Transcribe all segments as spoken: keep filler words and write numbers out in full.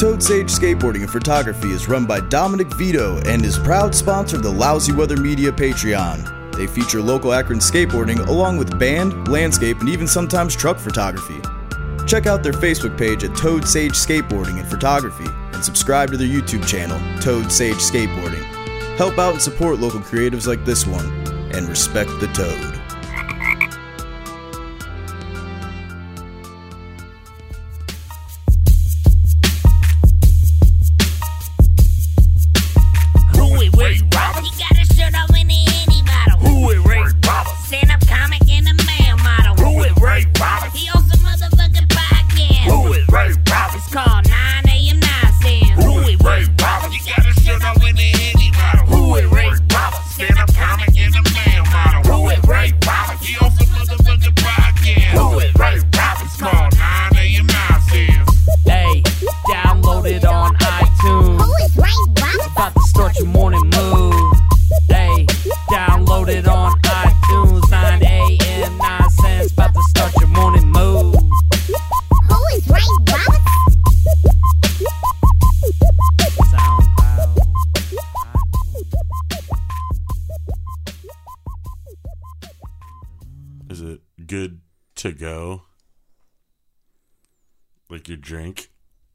Toad Sage Skateboarding and Photography is run by Dominic Vito and is proud sponsor of the Lousy Weather Media Patreon. They feature local Akron skateboarding along with band, landscape, and even sometimes truck photography. Check out their Facebook page at Toad Sage Skateboarding and Photography and subscribe to their YouTube channel, Toad Sage Skateboarding. Help out and support local creatives like this one, and respect the Toad. Is it good to go? Like your drink?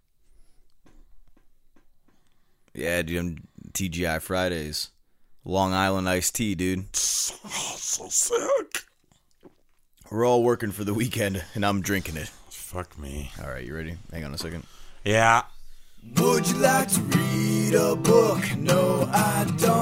Yeah, dude, I'm T G I Fridays. Long Island iced tea, dude. Oh, so sick. We're all working for the weekend, and I'm drinking it. Fuck me. All right, you ready? Hang on a second. Yeah. Would you like to read a book? No, I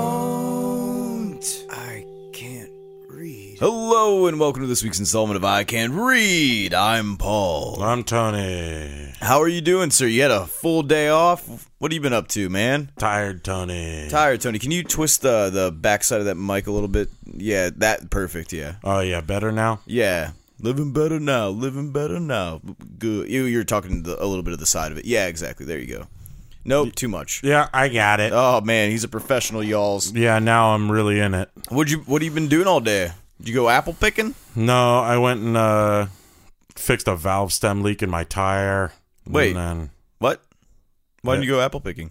don't. I can't read. Hello, and welcome to this week's installment of I Can't Read. I'm Paul. I'm Tony. How are you doing, sir? You had a full day off? What have you been up to, man? Tired, Tony. Tired, Tony. Can you twist the, the backside of that mic a little bit? Yeah, that, perfect, yeah. Oh, yeah, better now? Yeah. Living better now, living better now. Good. You, you're talking the, a little bit of the side of it. Yeah, exactly. There you go. Nope, too much. Yeah, I got it. Oh, man, he's a professional, y'alls. Yeah, now I'm really in it. What'd you, what have you been doing all day? Did you go apple picking? No, I went and uh, fixed a valve stem leak in my tire. Wait, and then, what? Why Yeah. didn't you go apple picking?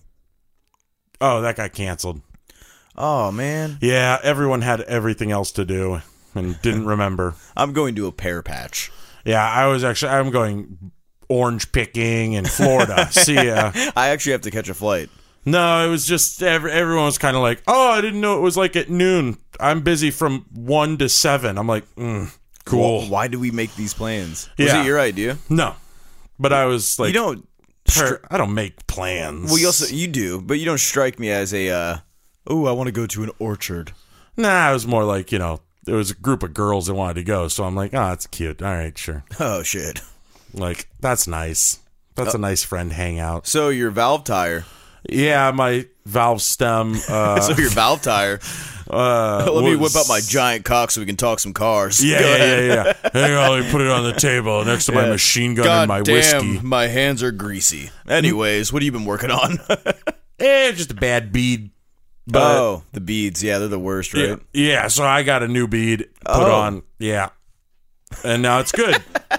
Oh, that got canceled. Oh, man. Yeah, everyone had everything else to do and didn't remember. I'm going to a pear patch. Yeah, I was actually, I'm going orange picking in Florida. See ya. I actually have to catch a flight. No, it was just, every, everyone was kind of like, oh, I didn't know it was like at noon. I'm busy from one to seven. I'm like, mm, cool. Well, why do we make these plans? Was Yeah. it your idea? No, but I was like, you don't. per- I don't make plans. Well, you also you do, but you don't strike me as a. Uh, oh, I want to go to an orchard. Nah, it was more like, you know, there was a group of girls that wanted to go, so I'm like, oh, that's cute. All right, sure. Oh shit. Like, that's nice. That's Uh, a nice friend hangout. So your valve tire. Yeah, my valve stem. Uh, so your valve tire. uh, Let me was- whip out my giant cock so we can talk some cars. Yeah, Go yeah, ahead. yeah, yeah. Hang on, let me put it on the table next to my Yeah. machine gun God and my damn, whiskey. my hands are greasy. Anyways, what have you been working on? Eh, just a bad bead. But, oh, the beads. Yeah, they're the worst, right? yeah, yeah, so I got a new bead put Oh. on. Yeah. And now it's good.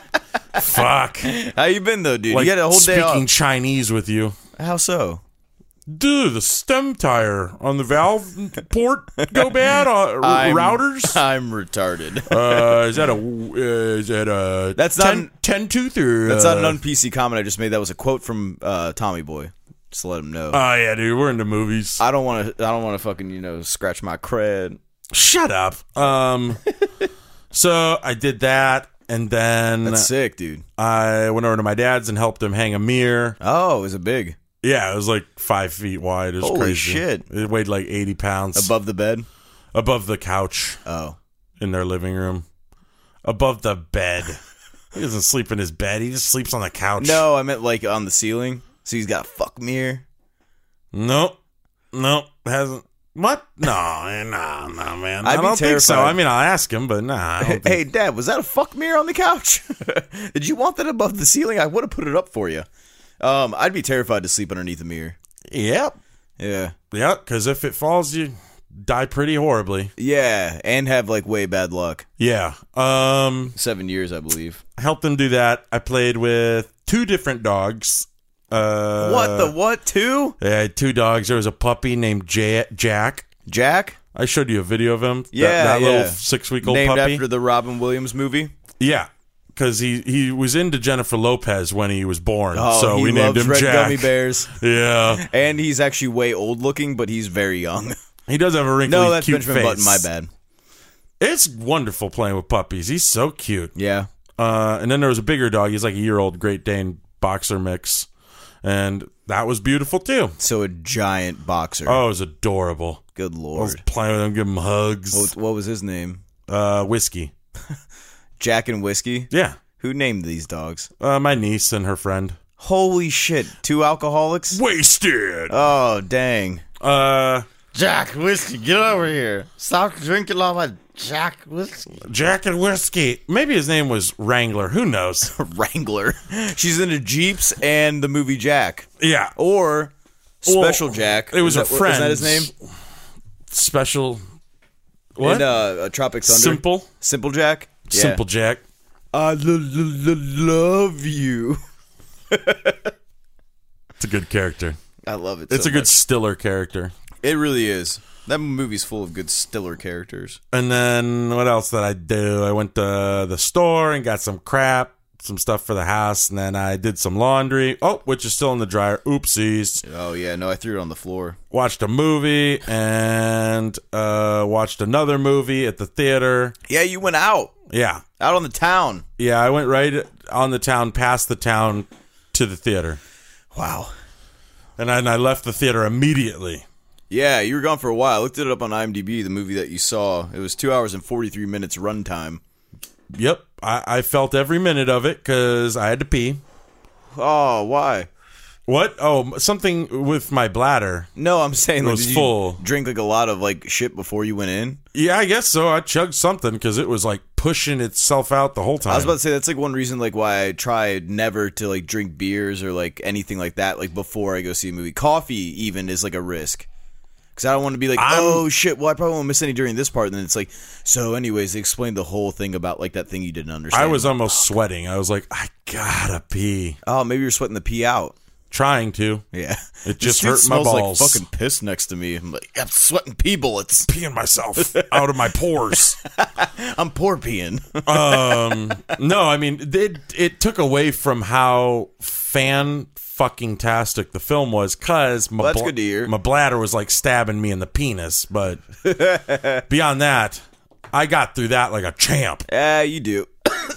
Fuck. How you been though, dude? Like you had a whole day speaking off. Chinese with you. How so? Dude, the stem tire on the valve port go bad? Uh, r- I'm- routers? I'm retarded. Uh, is that a uh, is that a That's ten, not- ten tooth or That's uh, not an un-P C comment I just made. That was a quote from uh, Tommy Boy. Just to let him know. Oh yeah, dude, we're into movies. I don't want to. I don't want to fucking you know scratch my cred. Shut up. Um, so I did that, and then That's sick, dude. I went over to my dad's and helped him hang a mirror. Oh, is it big? Yeah, it was like five feet wide. It was Holy crazy. shit. It weighed like eighty pounds. Above the bed? Above the couch Oh. in their living room. Above the bed. He doesn't sleep in his bed. He just sleeps on the couch. No, I meant like on the ceiling. So he's got a fuck mirror. Nope. Nope. Hasn't. What? No, no, no, man. I'd I be don't think so. terrified. I mean, I'll ask him, but nah. I don't think- Hey, Dad, was that a fuck mirror on the couch? Did you want that above the ceiling? I would have put it up for you. Um, I'd be terrified to sleep underneath a mirror. Yep. Yeah. Yep, because if it falls, you die pretty horribly. Yeah, and have like way bad luck. Yeah. Um, Seven years, I believe. helped him do that. I played with two different dogs Uh, what the what? Two? I had two dogs. There was a puppy named J- Jack. Jack? I showed you a video of him. Yeah, that, that yeah. little six-week-old Named puppy. after the Robin Williams movie. Yeah, because he, he was into Jennifer Lopez when he was born, Oh, so he we named loves him red Jack. gummy bears. Yeah, And he's actually way old looking, but he's very young. he does have a wrinkly, No, that's cute Benjamin face. Button. My bad. It's wonderful playing with puppies. He's so cute. Yeah. Uh, and then there was a bigger dog. He's like a year-old Great Dane boxer mix, and that was beautiful too. So a giant boxer. Oh, it was adorable. Good I was lord. playing with him, giving him hugs. What, what was his name? Uh, whiskey. Jack and Whiskey? Yeah. Who named these dogs? Uh, my niece and her friend. Holy shit. Two alcoholics? Wasted. Oh, dang. Uh, Jack Whiskey, get over here. Stop drinking all my Jack Whiskey. Jack and Whiskey. Maybe his name was Wrangler. Who knows? Wrangler. She's into Jeeps and the movie Jack. Yeah. Or Special Well, Jack. It was Is her that, friend. Is that his name? Special. What? In uh, uh, Tropic Thunder. Simple. Simple Jack? Yeah. Simple Jack. I l- l- l- love you. It's a good character. I love it. It's so a good much. Stiller character. It really is. That movie's full of good Stiller characters. And then what else did I do? I went to the store and got some crap, some stuff for the house, and then I did some laundry. Oh, which is still in the dryer. Oopsies. Oh, yeah. No, I threw it on the floor. Watched a movie and uh, watched another movie at the theater. Yeah, you went out. Yeah. Out on the town. Yeah, I went right on the town, past the town to the theater. Wow. And then I left the theater immediately. Yeah, you were gone for a while. I looked it up on IMDb, the movie that you saw. It was two hours and forty-three minutes runtime. Yep. I, I felt every minute of it because I had to pee. Oh, why? What? Oh, something with my bladder. No, I'm saying It like, was did you full. drink like a lot of like shit before you went in? Yeah, I guess so. I chugged something because it was like pushing itself out the whole time. I was about to say that's like one reason like why I try never to like drink beers or like anything like that like before I go see a movie. Coffee even is like a risk. Because I don't want to be like, I'm- oh shit, well I probably won't miss any during this part. And then it's like, so anyways, they explained the whole thing about like that thing you didn't understand. I was almost sweating. I was like, I gotta pee. Oh, maybe you're sweating the pee out. Trying to. Yeah. It This just dude hurt my smells balls. like fucking piss next to me. I'm like, I'm sweating pee bullets. Peeing myself out of my pores. I'm poor peeing. um, no, I mean, it, it took away from how fan fucking tastic the film was because my, Well, that's bl- good to hear. my bladder was like stabbing me in the penis. But beyond that, I got through that like a champ. Yeah, you do.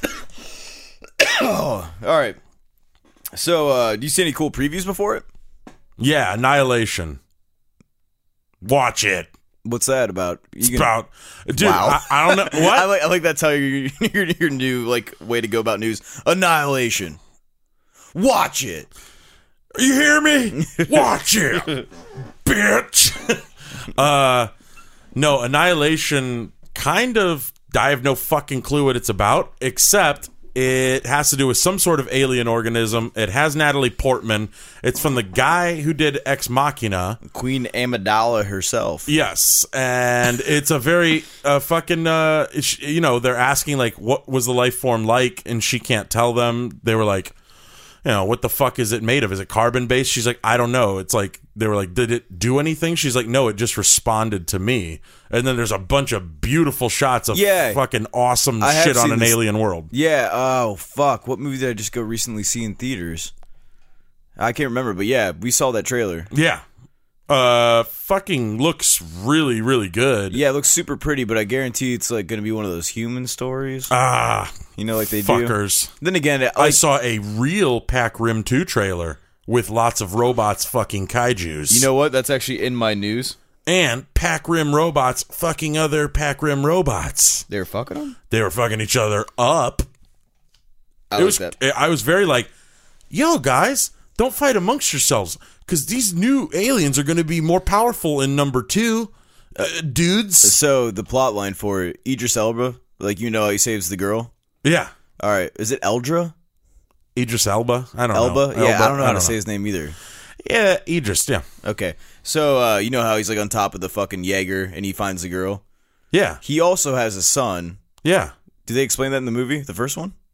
Oh, all right. So, uh, do you see any cool previews before it? Yeah, Annihilation. Watch it. What's that about? You It's can- about, dude. Wow. I, I don't know what. I like. I like that's how your your your new like way to go about news. Annihilation. Watch it. You hear me? Watch it, bitch. uh, no, Annihilation kind of, I have no fucking clue what it's about, except it has to do with some sort of alien organism. It has Natalie Portman. It's from the guy who did Ex Machina. Queen Amidala herself. Yes, and it's a very uh, fucking, uh, it's- you know, they're asking, like, what was the life form like, and she can't tell them. They were like, you know, what the fuck is it made of? Is it carbon based? She's like, I don't know. It's like, they were like, did it do anything? She's like, no, it just responded to me. And then there's a bunch of beautiful shots of Yeah. fucking awesome I have shit on seen an this- alien world. Yeah. Oh fuck! What movie did I just go recently see in theaters? I can't remember, but yeah, we saw that trailer. Yeah. Uh, fucking looks really, really good. Yeah, it looks super pretty, but I guarantee it's like going to be one of those human stories. Ah, You know, like they do. fuckers. Then again, I like, saw a real Pac Rim two trailer with lots of robots fucking kaijus. you know what? That's actually in my news. and Pac Rim robots fucking other Pac Rim robots. They're fucking them. They were fucking each other up. I It like was. that. I was very like, yo, guys, don't fight amongst yourselves because these new aliens are going to be more powerful in number two, uh, dudes. So the plot line for it, Idris Elba, like you know, how he saves the girl. Yeah, All right, is it Eldra? Idris Elba. I don't Elba? know. Yeah, Elba? I don't know how to say his name either. Yeah, Idris. Yeah, Okay, so uh, you know how he's like on top of the fucking Jaeger and he finds the girl. yeah, He also has a son. yeah. Did they explain that in the movie, the first one?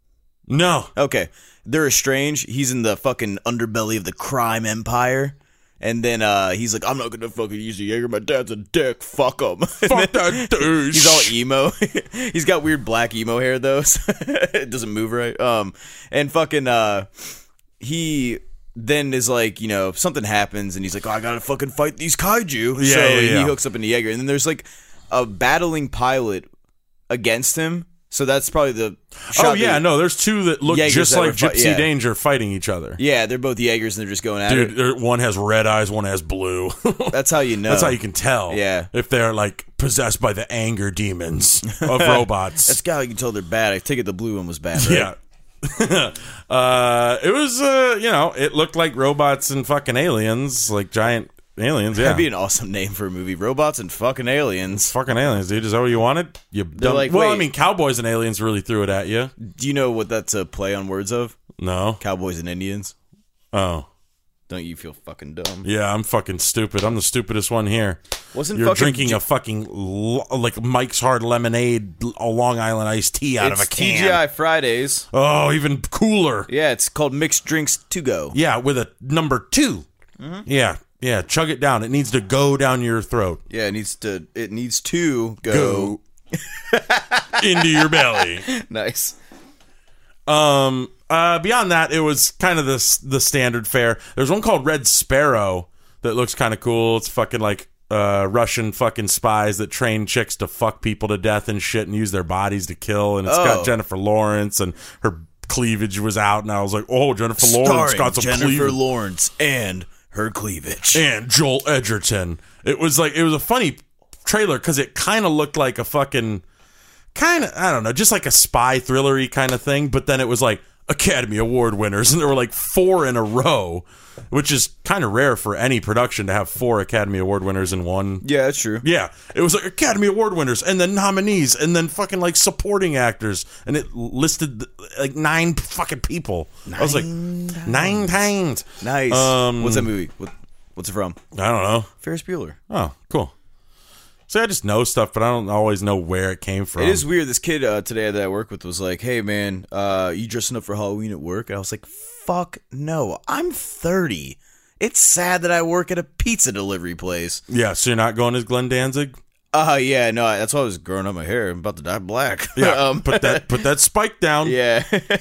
No. Okay. They're estranged. He's in the fucking underbelly of the crime empire. And then uh, he's like, I'm not going to fucking use the Jaeger. My dad's a dick. Fuck him. Fuck that douche. He's all emo. He's got weird black emo hair, though. So it doesn't move right. Um, And fucking, uh, he then is like, you know, something happens. And he's like, oh, I got to fucking fight these kaiju. Yeah, so yeah, yeah. he hooks up into Jaeger. And then there's like a battling pilot against him. So that's probably the shot Oh, yeah, that- no, there's two that look Jaegers just that like were fi- Gypsy yeah. Danger fighting each other. Yeah, they're both Jaegers and they're just going at Dude, it. there- one has red eyes, one has blue. That's how you know. That's how you can tell. Yeah. If they're like possessed by the anger demons of robots. That's how you can tell they're bad. I take it the blue one was bad, right? Yeah. uh, it was, uh, you know, it looked like robots and fucking aliens, like giant aliens. Yeah. That'd be an awesome name for a movie. Robots and fucking aliens. Fucking aliens, dude. Is that what you wanted? You dumb. like, well, I wait. mean, cowboys and aliens really threw it at you. Do you know what that's a play on words of? No. Cowboys and Indians. Oh. Don't you feel fucking dumb? Yeah, I'm fucking stupid. I'm the stupidest one here. Wasn't You're fucking drinking G- a fucking l- like Mike's Hard Lemonade, a Long Island iced tea out it's of a can. T G I Fridays. Oh, even cooler. Yeah, it's called Mixed Drinks to Go. Yeah, with a number two. Mm-hmm. Yeah, yeah. Chug it down. It needs to go down your throat. Yeah, it needs to. It needs to go. Go into your belly. Nice. Um. Uh. Beyond that, it was kind of the the standard fare. There's one called Red Sparrow that looks kind of cool. It's fucking like uh Russian fucking spies that train chicks to fuck people to death and shit and use their bodies to kill. And it's Oh. got Jennifer Lawrence and her cleavage was out, and I was like, oh, Jennifer Lawrence Starring got some Jennifer cleavage. Lawrence and her cleavage. And Joel Edgerton. It was like, it was a funny trailer because it kind of looked like a fucking, kind of, I don't know, just like a spy thrillery kind of thing. But then it was like Academy Award winners, and there were like four in a row, which is kind of rare for any production to have four Academy Award winners in one. Yeah, that's true. Yeah, it was like Academy Award winners, and then nominees, and then fucking like supporting actors, and it listed like nine fucking people. I was like, nine times. Nice. Um, What's that movie? What, what's it from? I don't know. Ferris Bueller. Oh, cool. See, I just know stuff, but I don't always know where it came from. It is weird. This kid uh, today that I work with was like, "Hey, man, uh, you dressing up for Halloween at work?" And I was like, "Fuck no, I'm thirty. It's sad that I work at a pizza delivery place." Yeah, so you're not going as Glenn Danzig? Uh, yeah, no, that's why I was growing up my hair. I'm about to dye black. Yeah, um, put that put that spike down. yeah,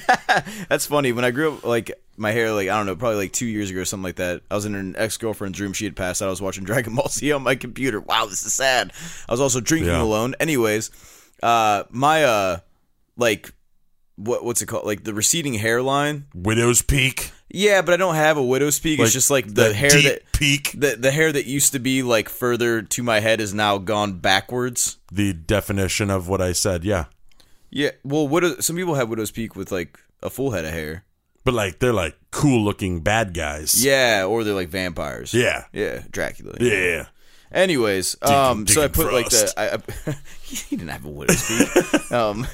that's funny. When I grew up, like my hair, like I don't know, probably like two years ago or something like that. I was in an ex girlfriend's room. She had passed out. I was watching Dragon Ball Z on my computer. Wow, this is sad. I was also drinking Yeah. alone. Anyways, uh, my uh, like, what what's it called? Like the receding hairline. Widow's Peak. Yeah, but I don't have a widow's peak. Like it's just like the that hair deep that peak. the the hair that used to be like further to my head is now gone backwards. The definition of what I said, yeah. Yeah, well, widow. Some people have widow's peak with like a full head of hair. But like they're like cool looking bad guys. Yeah, or they're like vampires. Yeah. yeah, Dracula. Yeah. Anyways, um, so I Deacon put like the Frost. I, I, he didn't have a widow's peak. um,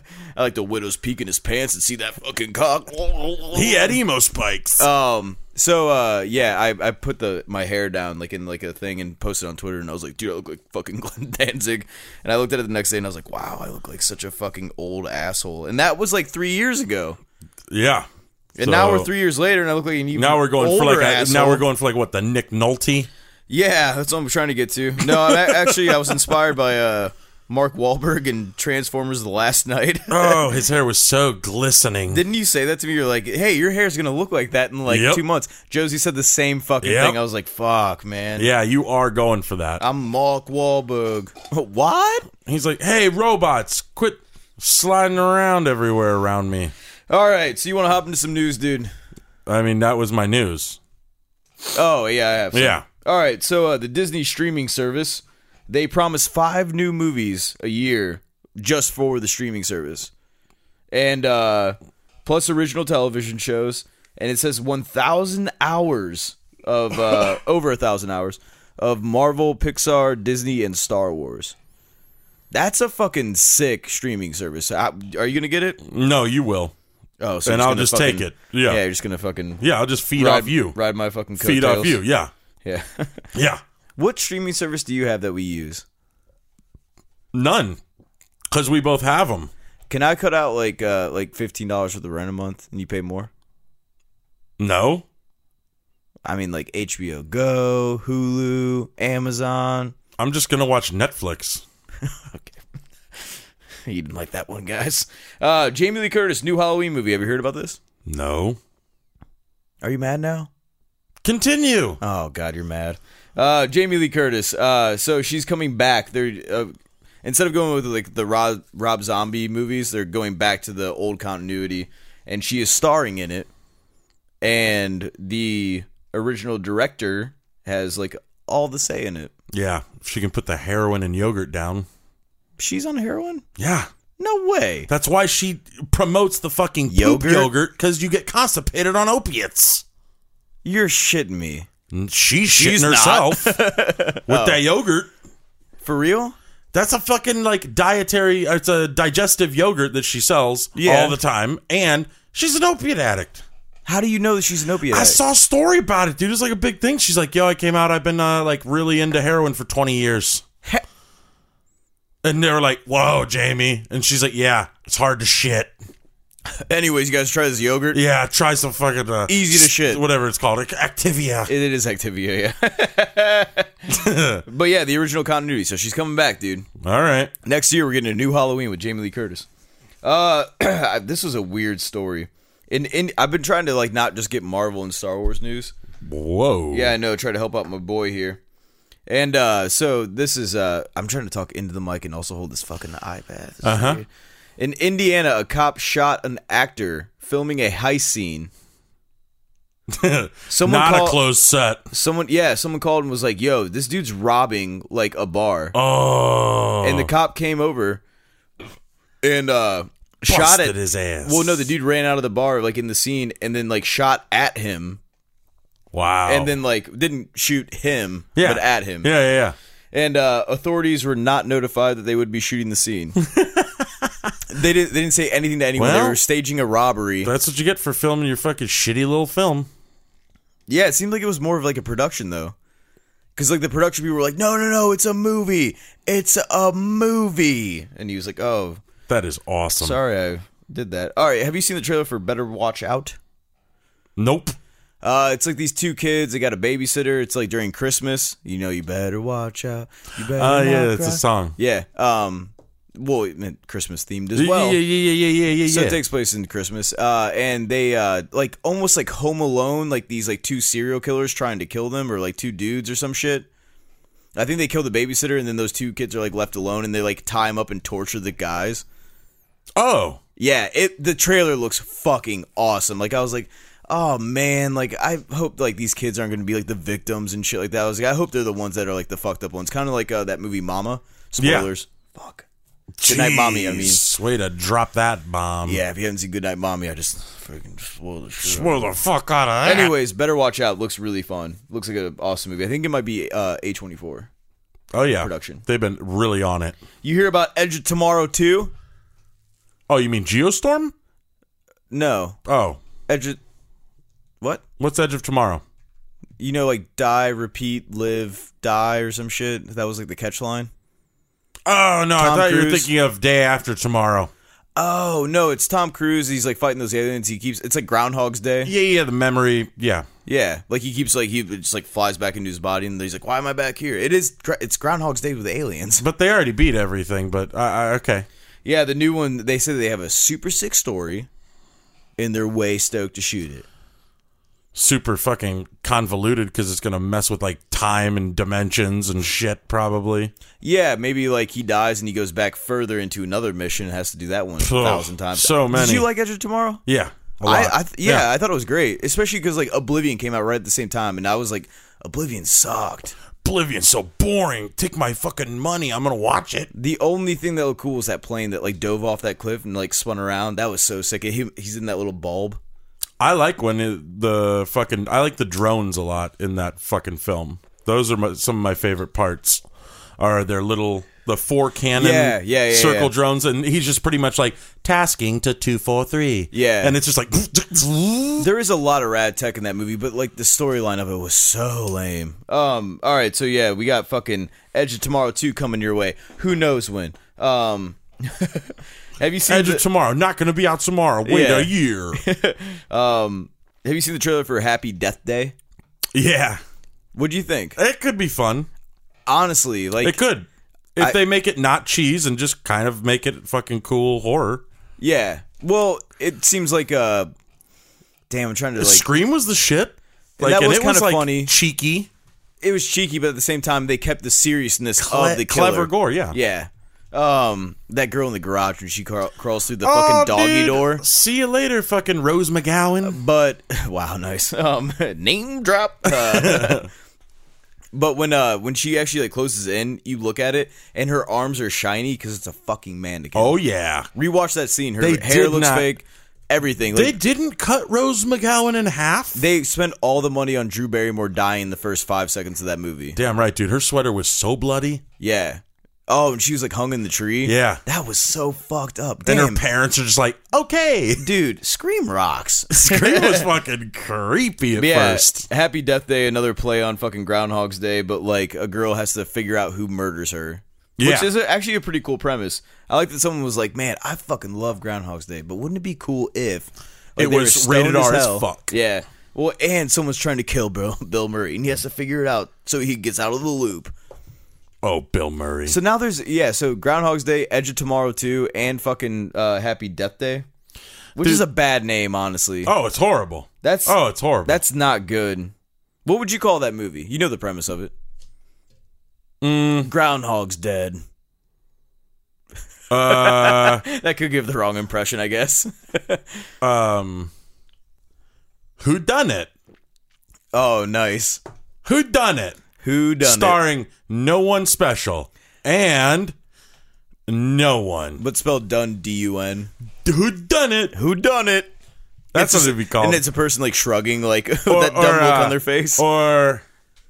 I like the widow's peak in his pants and see that fucking cock. He had emo spikes. Um. So, uh, yeah, I, I put the my hair down like in like a thing and posted on Twitter, and I was like, dude, I look like fucking Glenn Danzig. And I looked at it the next day, and I was like, wow, I look like such a fucking old asshole. And that was like three years ago. yeah. And So, now we're three years later, and I look like an even Now we're going for older like a, asshole. now we're going for like what, the Nick Nolte? Yeah, that's what I'm trying to get to. No, I'm a- actually, I was inspired by uh, Mark Wahlberg in Transformers: The Last Night. Oh, his hair was so glistening. Didn't you say that to me? You're like, hey, your hair's gonna look like that in like Yep. two months. Josie said the same fucking Yep. thing. I was like, fuck, man. Yeah, you are going for that. I'm Mark Wahlberg. What? He's like, hey, robots, quit sliding around everywhere around me. All right, so you want to hop into some news, dude? I mean, that was my news. Oh yeah, I have. some. Yeah. All right, so uh, the Disney streaming service, they promise five new movies a year just for the streaming service, and uh, plus original television shows, and it says one thousand hours of uh, over a thousand hours of Marvel, Pixar, Disney, and Star Wars. That's a fucking sick streaming service. Uh, Are you gonna get it? No, you will. Oh, so And you're I'll gonna just fucking- take it. Yeah. yeah, you're just gonna fucking Yeah, I'll just feed ride, off you. ride my fucking Feed coattails. off you, yeah. Yeah. Yeah. What streaming service do you have that we use? None. Because we both have them. Can I cut out like uh, like fifteen dollars for the rent a month and you pay more? No. I mean, like H B O Go, Hulu, Amazon. I'm just going to watch Netflix. Okay. You didn't like that one, guys. Uh, Jamie Lee Curtis, new Halloween movie. Have you heard about this? No. Are you mad now? Continue. Oh, God, you're mad. Uh, Jamie Lee Curtis. Uh, so she's coming back. They're uh, instead of going with like the Rob, Rob Zombie movies, they're going back to the old continuity, and she is starring in it. And the original director has like all the say in it. Yeah, she can put the heroin and yogurt down. She's on heroin? Yeah. No way. That's why she promotes the fucking poop Yogurt? yogurt, because you get constipated on opiates. You're shitting me. She's shitting She's not. herself with Oh. that yogurt. For real? That's a fucking like dietary, it's a digestive yogurt that she sells Yeah. all the time, and she's an opiate addict. How do you know that she's an opiate I addict? saw a story about it, dude. It's like a big thing. She's like, yo, I came out, I've been uh, like really into heroin for twenty years. He- And they were like, whoa, Jamie. And she's like, yeah, it's hard to shit. Anyways, you guys try this yogurt? Yeah, try some fucking... Uh, Easy to shit. Whatever it's called. Activia. It, it is Activia, yeah. But yeah, the original continuity. So she's coming back, dude. All right. Next year, we're getting a new Halloween with Jamie Lee Curtis. Uh, this was a weird story. In, in I've been trying to like not just get Marvel and Star Wars news. Whoa. Yeah, I know. Try to help out my boy here. And uh, so this is. Uh, I'm trying to talk into the mic and also hold this fucking iPad. This is Uh-huh. weird. In Indiana, a cop shot an actor filming a heist scene. Someone Not called, a closed set. Someone, yeah, someone called and was like, "Yo, this dude's robbing like a bar." Oh. And the cop came over and uh, shot Busted at his ass. Well, no, the dude ran out of the bar like in the scene and then like shot at him Wow. and then like didn't shoot him, yeah. but at him. Yeah, yeah, yeah. And uh, authorities were not notified that they would be shooting the scene. They didn't. They didn't say anything to anyone. Well, they were staging a robbery. That's what you get for filming your fucking shitty little film. Yeah, it seemed like it was more of like a production though, because like the production people were like, "No, no, no, it's a movie. It's a movie." And he was like, "Oh, That is awesome. sorry, I did that." All right, have you seen the trailer for Better Watch Out? Nope. Uh, it's like these two kids. They got a babysitter. It's like during Christmas. You know, you better watch out. You better. Oh, uh, yeah, not it's cry. a song. Yeah. Um. Well, it meant Christmas themed as Yeah, well. yeah, yeah, yeah, yeah, yeah, So yeah. it takes place in Christmas, uh, and they uh, like almost like Home Alone, like these like two serial killers trying to kill them, or like two dudes or some shit. I think they kill the babysitter, and then those two kids are like left alone, and they like tie him up and torture the guys. Oh. Yeah, it. The trailer looks fucking awesome. Like I was like, oh man, like I hope like these kids aren't going to be like the victims and shit like that. I was like, I hope they're the ones that are like the fucked up ones, kind of like uh, that movie Mama. Spoilers. Fuck. Goodnight Mommy, I mean. Jeez, way to drop that bomb. Yeah, if you haven't seen Goodnight Mommy, I just freaking spoil the shit. Spoil the fuck out of that. Anyways, Better Watch Out looks really fun. Looks like an awesome movie. I think it might be uh, A twenty-four Oh, yeah. production. They've been really on it. You hear about Edge of Tomorrow too? Oh, you mean Geostorm? No. Oh. Edge of... What? What's Edge of Tomorrow? You know, like die, repeat, live, die or some shit? That was like the catch line. Oh, no. I Tom thought you were Cruise. thinking of Day After Tomorrow. Oh, no, it's Tom Cruise. He's like fighting those aliens. He keeps... It's like Groundhog's Day. Yeah, yeah, the memory. Yeah. Yeah. Like he keeps like... He just like flies back into his body and he's like, why am I back here? It is... It's Groundhog's Day with aliens. But they already beat everything, but uh, uh, okay. Yeah, the new one, they say they have a super sick story and they're way stoked to shoot it. Super fucking convoluted because it's going to mess with like time and dimensions and shit, probably. Yeah, maybe like he dies and he goes back further into another mission and has to do that one a thousand times. so many. Did you like Edge of Tomorrow? Yeah. A I, lot. I th- yeah, I thought it was great, especially because like Oblivion came out right at the same time, and I was like, Oblivion sucked. Oblivion's so boring. Take my fucking money. I'm going to watch it. The only thing that looked cool was that plane that like dove off that cliff and like spun around. That was so sick. He, he's in that little bulb. I like when it, the fucking... I like the drones a lot in that fucking film. Those are my, some of my favorite parts. Are their little... The four cannon Yeah, yeah, yeah, circle yeah. drones, and he's just pretty much like tasking to two four three. Yeah. and it's just like There is a lot of rad tech in that movie, but like the storyline of it was so lame. Um, all right, so yeah, we got fucking Edge of Tomorrow two coming your way. Who knows when? Um, Have you seen Edge the, of Tomorrow, not going to be out tomorrow. Wait Yeah. a year. um have you seen the trailer for Happy Death Day? Yeah. What'd you think? It could be fun. Honestly, like It could. If I- they make it not cheese and just kind of make it fucking cool horror. yeah. Well, it seems like uh damn, I'm trying to like Scream was the shit. Like, that and was it kinda like funny. cheeky. it was cheeky, but at the same time they kept the seriousness Cle- of the killer. clever gore, yeah. Yeah. Um, that girl in the garage when she craw- crawls through the Oh, fucking doggy dude. door. See you later, fucking Rose McGowan. But wow, nice. Um, name drop. Uh, but when uh when she actually like closes in, you look at it and her arms are shiny because it's a fucking mannequin. Oh, yeah. Rewatch that scene. Her They hair did looks not- fake. Everything. They Like, didn't cut Rose McGowan in half? they spent all the money on Drew Barrymore dying in the first five seconds of that movie. Damn right, dude. Her sweater was so bloody. Yeah. Oh, and she was like hung in the tree. Yeah. That was so fucked up. Then Damn. her parents are just like, okay. Dude, Scream rocks. Scream was fucking creepy at But yeah, first. Happy Death Day, another play on fucking Groundhog's Day, but like a girl has to figure out who murders her. Yeah. Which is a, actually a pretty cool premise. I like that someone was like, man, I fucking love Groundhog's Day, but wouldn't it be cool if like, It they was were rated stoned R as hell? fuck. Yeah. Well, and someone's trying to kill Bill, Bill Murray, and he has to figure it out so he gets out of the loop. Oh, Bill Murray. So now there's, yeah, so Groundhog's Day, Edge of Tomorrow two, and fucking uh, Happy Death Day, which Dude. is a bad name, honestly. oh, it's horrible. That's Oh, it's horrible. That's not good. What would you call that movie? You know the premise of it. Mm, Groundhog's dead. uh, That could give the wrong impression, I guess. um, who done it? Oh, nice. Who done it? Who done Starring no one special and no one. it? But spelled done D U N. Who done it? Who done it? That's It's what just- it'd be called. And it's a person like shrugging, like with Or- that dumb or, look uh, on their face. Or,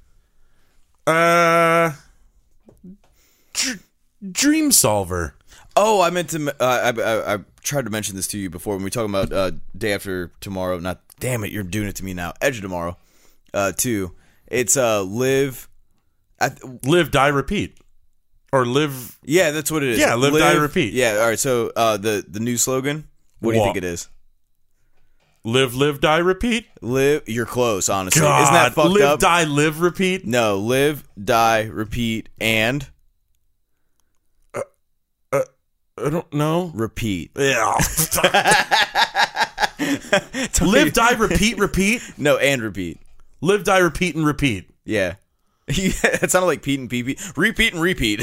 uh, Dr- Dream Solver. Oh, I meant to. Uh, I, I I tried to mention this to you before when we were talking about uh, Day After Tomorrow. Not damn it, you're doing it to me now. Edge of Tomorrow, uh, two. It's uh, live. I, Live, die, repeat. Or live. yeah, that's what it is. Yeah, live, die, repeat. Yeah, all right. So uh, the the new slogan. What do you Wa- think it is? Live, live, die, repeat. Live. You're close, honestly. God, Isn't that fucked live, up? die, live, repeat. No, live, die, repeat, and I don't know. repeat. Yeah. Live, die, repeat, repeat. No, and repeat. Live, die, repeat, and repeat. Yeah. It sounded like Pete and Pee Pee. Repeat and repeat.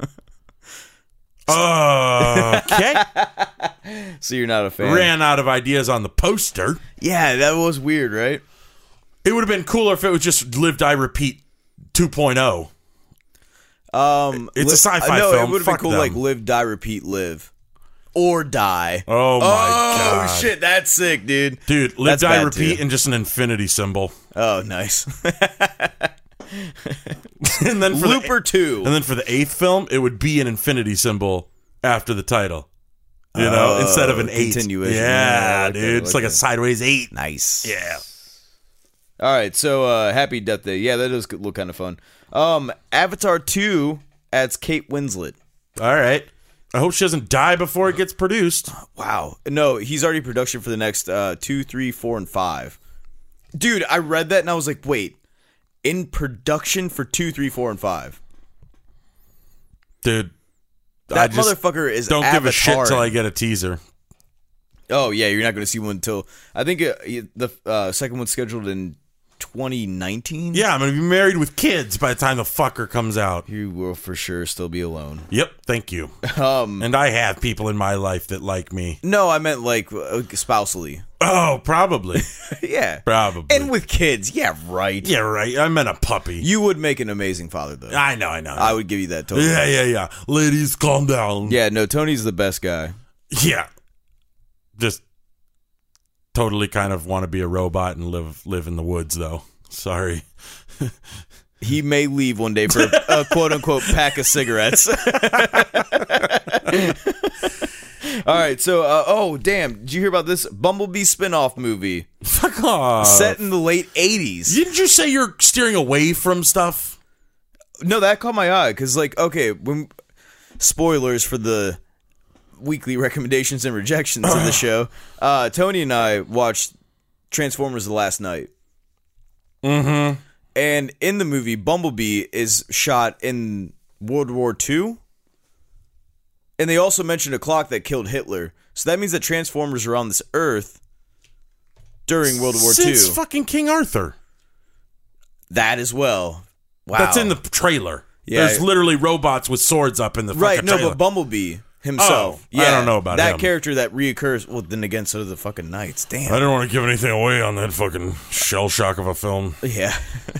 Okay. So you're not a fan. Ran out of ideas on the poster. Yeah, that was weird, right? It would have been cooler if it was just live, die, repeat two point oh. Um, It's a li- sci-fi no, film. it would have been Fuck cool, them. like live, die, repeat, live, or die. Oh my god. Oh shit, that's sick, dude. Dude, live, That's die, bad, repeat, too. and just an infinity symbol. Oh, nice. And then for Looper the, two. and then for the eighth film, it would be an infinity symbol after the title. You know, Oh, instead of an eight. continuation. Yeah, Yeah, I like that, dude. I It's like like a that. sideways eight. Nice. Yeah. All right, so uh, Happy Death Day. Yeah, that does look kind of fun. Um, Avatar two adds Kate Winslet. All right. I hope she doesn't die before it gets produced. Wow. No, he's already in production for the next uh, two, three, four, and five. Dude, I read that and I was like, wait, in production for two, three, four, and five. Dude. I That just motherfucker is don't give a shit Avatar. till I get a teaser. Oh yeah, you're not going to see one until I think uh, the uh, second one's scheduled in twenty nineteen. Yeah, I'm going to be married with kids by the time the fucker comes out. You will for sure still be alone. Yep, thank you. Um, And I have people in my life that like me. no, I meant like uh, spousally. Oh, probably. Yeah, Probably. and with kids. Yeah, right. Yeah, right. I meant a puppy. You would make an amazing father, though. I know, I know. I would give you that. Totally. yeah, yeah, yeah. Ladies, calm down. Yeah, no, Tony's the best guy. Yeah. Just totally kind of want to be a robot and live live in the woods, though. Sorry. He may leave one day for a quote unquote pack of cigarettes. All right, so uh, oh damn, did you hear about this Bumblebee spinoff movie Fuck off. set in the late eighties? Didn't you say you're steering away from stuff? No, that caught my eye because, like, okay, when spoilers for the weekly recommendations and rejections of the show. Uh, Tony and I watched Transformers the last night. Mm-hmm. And in the movie, Bumblebee is shot in World War Two. And they also mentioned a clock that killed Hitler. So that means that Transformers are on this Earth during World War Two. Since fucking King Arthur. That as well. Wow. That's in the trailer. Yeah. There's literally robots with swords up in the Right, fucking no, trailer. but Bumblebee himself. Oh, I don't know about that him. character that reoccurs. Well, then again, so do the fucking Knights. Damn. I don't want to give anything away on that fucking shell shock of a film. Yeah.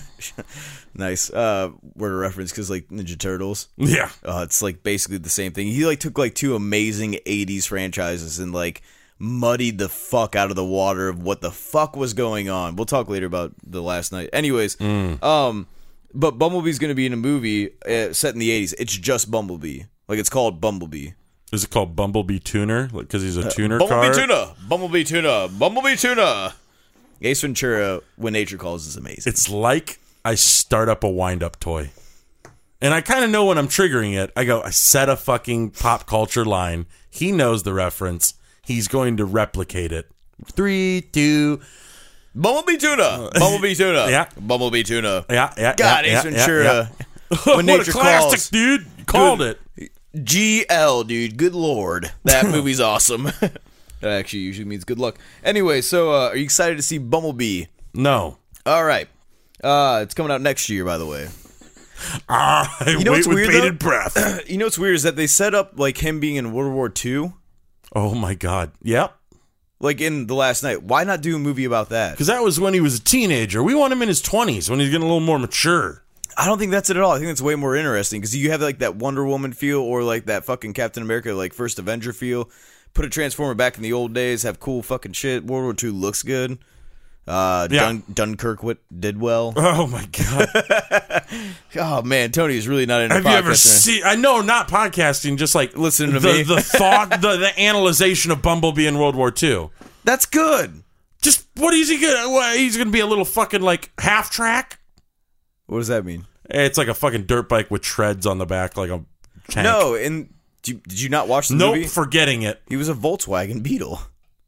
Nice. Uh, word of reference, because like Ninja Turtles. Yeah. Uh, it's like basically the same thing. He like took like two amazing eighties franchises and like muddied the fuck out of the water of what the fuck was going on. We'll talk later about the last night. Anyways, Mm. um, but Bumblebee's going to be in a movie uh, set in the eighties. It's just Bumblebee. Like it's called Bumblebee. Is it called Bumblebee Tuner? Because he's a tuner Uh, Bumblebee car? Tuna. Bumblebee Tuna. Bumblebee Tuna. Ace Ventura, When Nature Calls, is amazing. It's like I start up a wind-up toy. And I kind of know when I'm triggering it. I go, I set a fucking pop culture line. He knows the reference. He's going to replicate it. Three, two... Bumblebee Tuna. Bumblebee Tuna. Yeah. Bumblebee Tuna. Yeah, yeah, God, yeah, Ace yeah, Ventura. yeah, yeah. When What Nature a classic, Calls. dude. Called Good. it. G L, dude. Good lord. That movie's awesome. That actually usually means good luck. Anyway, so uh, are you excited to see Bumblebee? No. All right. Uh, it's coming out next year, by the way. Ah, I know wait what's with weird, bated though? breath. You know what's weird is that they set up like him being in World War Two, Oh, my God. Yep. like in The Last Night. Why not do a movie about that? Because that was when he was a teenager. We want him in his twenties, when he's getting a little more mature. I don't think that's it at all. I think it's way more interesting because you have like that Wonder Woman feel or like that fucking Captain America, like First Avenger feel. Put a Transformer back in the old days, have cool fucking shit. World War Two looks good. Uh, Yeah. Dun- Dunkirk w- did well. Oh, my God. Oh man, Tony is really not into Have you ever podcasting. seen... I know, not podcasting, just like... Listening to the, me. The thought, the, the analyzation of Bumblebee in World War Two. That's good. Just, what is he gonna... What, he's gonna be a little fucking, like, half-track? What does that mean? It's like a fucking dirt bike with treads on the back, like a tank. No, and did you, did you not watch the Nope, movie? forgetting it. He was a Volkswagen Beetle.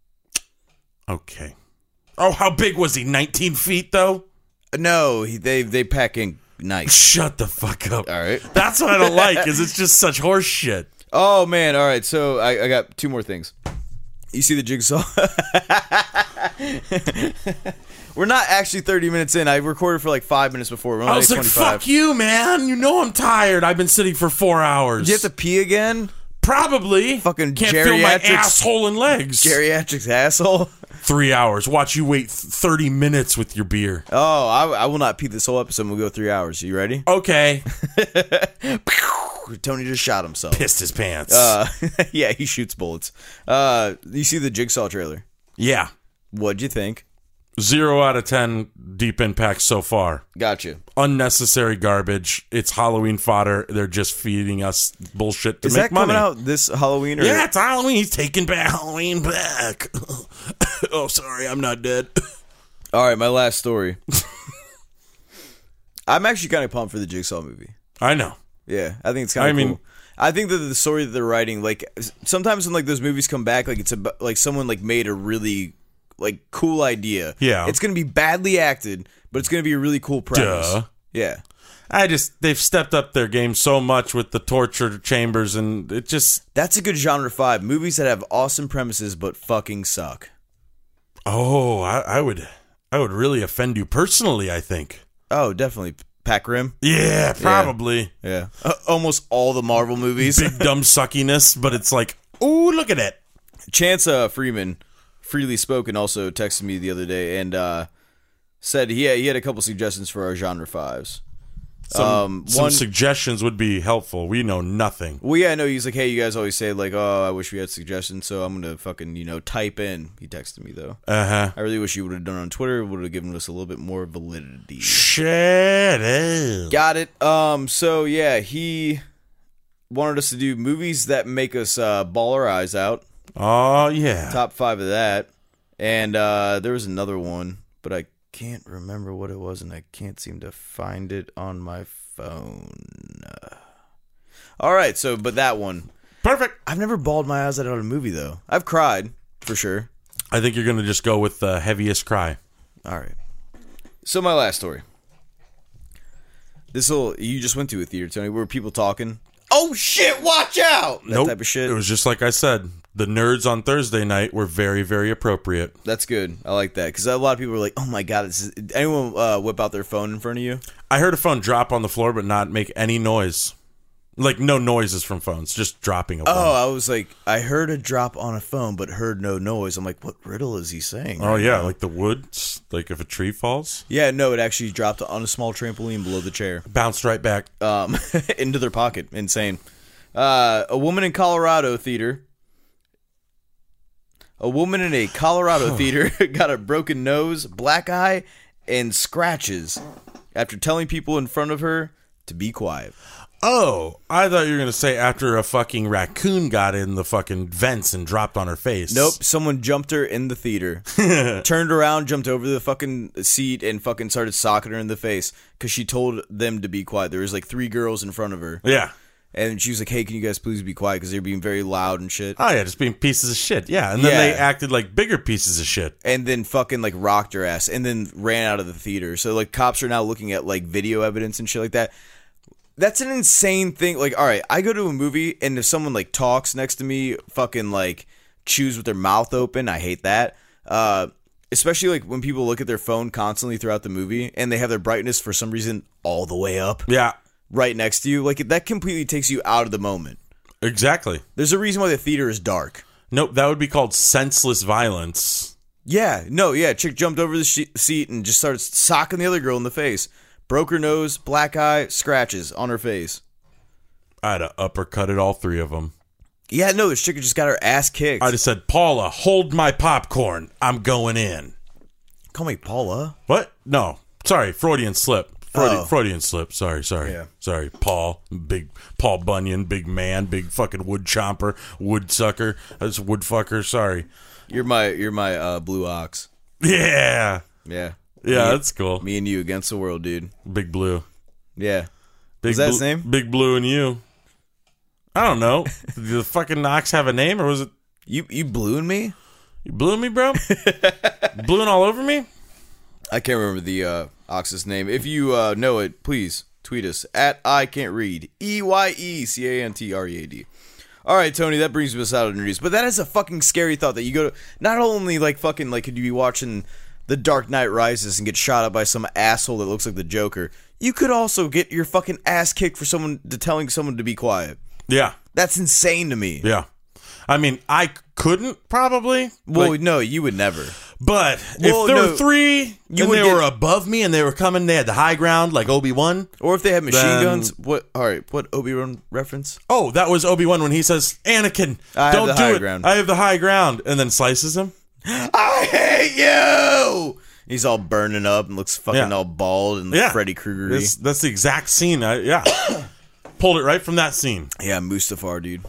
Okay. Oh, how big was he? nineteen feet, though? No, he, they they pack in nice. Shut the fuck up. All right. That's what I don't like, is it's just such horse shit. Oh man, all right. So I, I got two more things. You see the Jigsaw? We're not actually thirty minutes in. I recorded for like five minutes before. We're only I was like like, twenty-five. fuck you, man. You know I'm tired. I've been sitting for four hours. Did you have to pee again? Probably. Fucking Can't feel my geriatrics- asshole and legs. Geriatrics asshole. Three hours. Watch you wait thirty minutes with your beer. Oh, I, I will not pee this whole episode. We'll go three hours. You ready? Okay. Tony just shot himself. Pissed his pants. Uh, yeah, he shoots bullets. Uh, you see the Jigsaw trailer? yeah. What'd you think? Zero out of ten Deep Impact so far. Gotcha. Unnecessary garbage. It's Halloween fodder. They're just feeding us bullshit to Is make that money. coming out this Halloween? Or? Yeah, it's Halloween. He's taking back Halloween back. Oh, sorry, I'm not dead. All right, my last story. I'm actually kind of pumped for the Jigsaw movie. I know. Yeah, I think it's kind I of cool. mean- I think that the story that they're writing, like sometimes when like those movies come back, like it's about like someone like made a really like cool idea. Yeah. it's gonna be badly acted, but it's gonna be a really cool premise. Duh. Yeah, I just they've stepped up their game so much with the torture chambers, and it just that's a good genre five. Movies that have awesome premises but fucking suck. oh, I, I would I would really offend you personally. I think. Oh, definitely. Pac Rim. Yeah, probably. Yeah, uh, almost all the Marvel movies. Big dumb suckiness, but it's like, ooh, look at it. Chance uh, Freeman, freely spoken, also texted me the other day and uh, said he had, he had a couple suggestions for our genre fives. Some, Um, some one- suggestions would be helpful. We know nothing. Well, yeah, I know. He's like, hey, you guys always say, like, oh, I wish we had suggestions, so I'm going to fucking, you know, type in. He texted me, though. Uh huh. I really wish you would have done it on Twitter. Would have given us a little bit more validity. Shut up. Got it. Um. So, yeah, he wanted us to do movies that make us uh, bawl our eyes out. Oh yeah. Top five of that. And uh, there was another one, but I can't remember what it was, and I can't seem to find it on my phone. Uh, all right, so, but that one. Perfect. I've never bawled my eyes out on a movie though. I've cried for sure. I think you're going to just go with the heaviest cry. All right. So my last story. This will you just went to a theater, Tony. Where people talking? Oh shit! Watch out! That Nope. type of shit. It was just like I said. The nerds on Thursday night were very, very appropriate. That's good. I like that because a lot of people were like, "Oh my god!" This is, anyone uh, whip out their phone in front of you? I heard a phone drop on the floor, but not make any noise. Like no noises from phones, just dropping a phone. Oh, I was like, I heard a drop on a phone, but heard no noise. I'm like, what riddle is he saying? Oh right yeah, now? like the woods, like if a tree falls, Yeah, no, it actually dropped on a small trampoline below the chair, bounced right back. um, into their pocket. Insane. Uh, a woman in Colorado theater. A woman in a Colorado theater got a broken nose, black eye, and scratches after telling people in front of her to be quiet. Oh, I thought you were gonna say after a fucking raccoon got in the fucking vents and dropped on her face. Nope, someone jumped her in the theater, turned around, jumped over the fucking seat, and fucking started socking her in the face because she told them to be quiet. There was like three girls in front of her, Yeah. and she was like, "Hey, can you guys please be quiet?" Because they're being very loud and shit. Oh yeah, just being pieces of shit. Yeah, and then Yeah. they acted like bigger pieces of shit. And then fucking like rocked her ass, and then ran out of the theater. So like cops are now looking at like video evidence and shit like that. That's an insane thing. Like, all right, I go to a movie, and if someone like talks next to me, fucking like chews with their mouth open, I hate that. Uh, especially like when people look at their phone constantly throughout the movie, and they have their brightness for some reason all the way up, Yeah, right next to you. Like that completely takes you out of the moment. exactly. There's a reason why the theater is dark. Nope, that would be called senseless violence. Yeah, no, yeah. Chick jumped over the she- seat and just started socking the other girl in the face. Broke her nose, black eye, scratches on her face. I'd have uppercutted all three of them. Yeah, no, this chick just got her ass kicked. I'd have said, Paula, hold my popcorn. I'm going in. Call me Paula. What? No. Sorry, Freudian slip. Freudian, Oh. Freudian slip. Sorry, sorry. Yeah. Sorry. Paul, big Paul Bunyan, big man, big fucking wood chomper, wood sucker. That's wood fucker. Sorry. You're my you're my uh, blue ox. Yeah. Yeah. Yeah, me, that's cool. Me and you against the world, dude. Big blue. Yeah. Big Is that Blue- his name? Big Blue and you. I don't know. Did the fucking ox have a name, or was it You you blueing me? you blew me, bro? Bluing all over me? I can't remember the uh, ox's name. If you uh, know it, please tweet us at I can't read E Y E C A N T R E A D. All right, Tony, that brings us out of news. But that is a fucking scary thought that you go to. Not only like fucking like could you be watching The Dark Knight Rises and get shot up by some asshole that looks like the Joker, you could also get your fucking ass kicked for someone to telling someone to be quiet. Yeah. That's insane to me. Yeah. I mean, I couldn't probably. Well, like, no, you would never. but Well, if there no, were three you and would they get- were above me and they were coming, they had the high ground like Obi-Wan. Or if they had machine Then- guns. What? All right, what Obi-Wan reference? Oh, that was Obi-Wan when he says, Anakin, I have don't the do high it. ground." I have the high ground. And then slices him. I hate you. He's all burning up and looks fucking Yeah. all bald and Yeah. Freddy Krueger. That's, that's the exact scene. I, yeah. Pulled it right from that scene. Yeah, Mustafar, dude.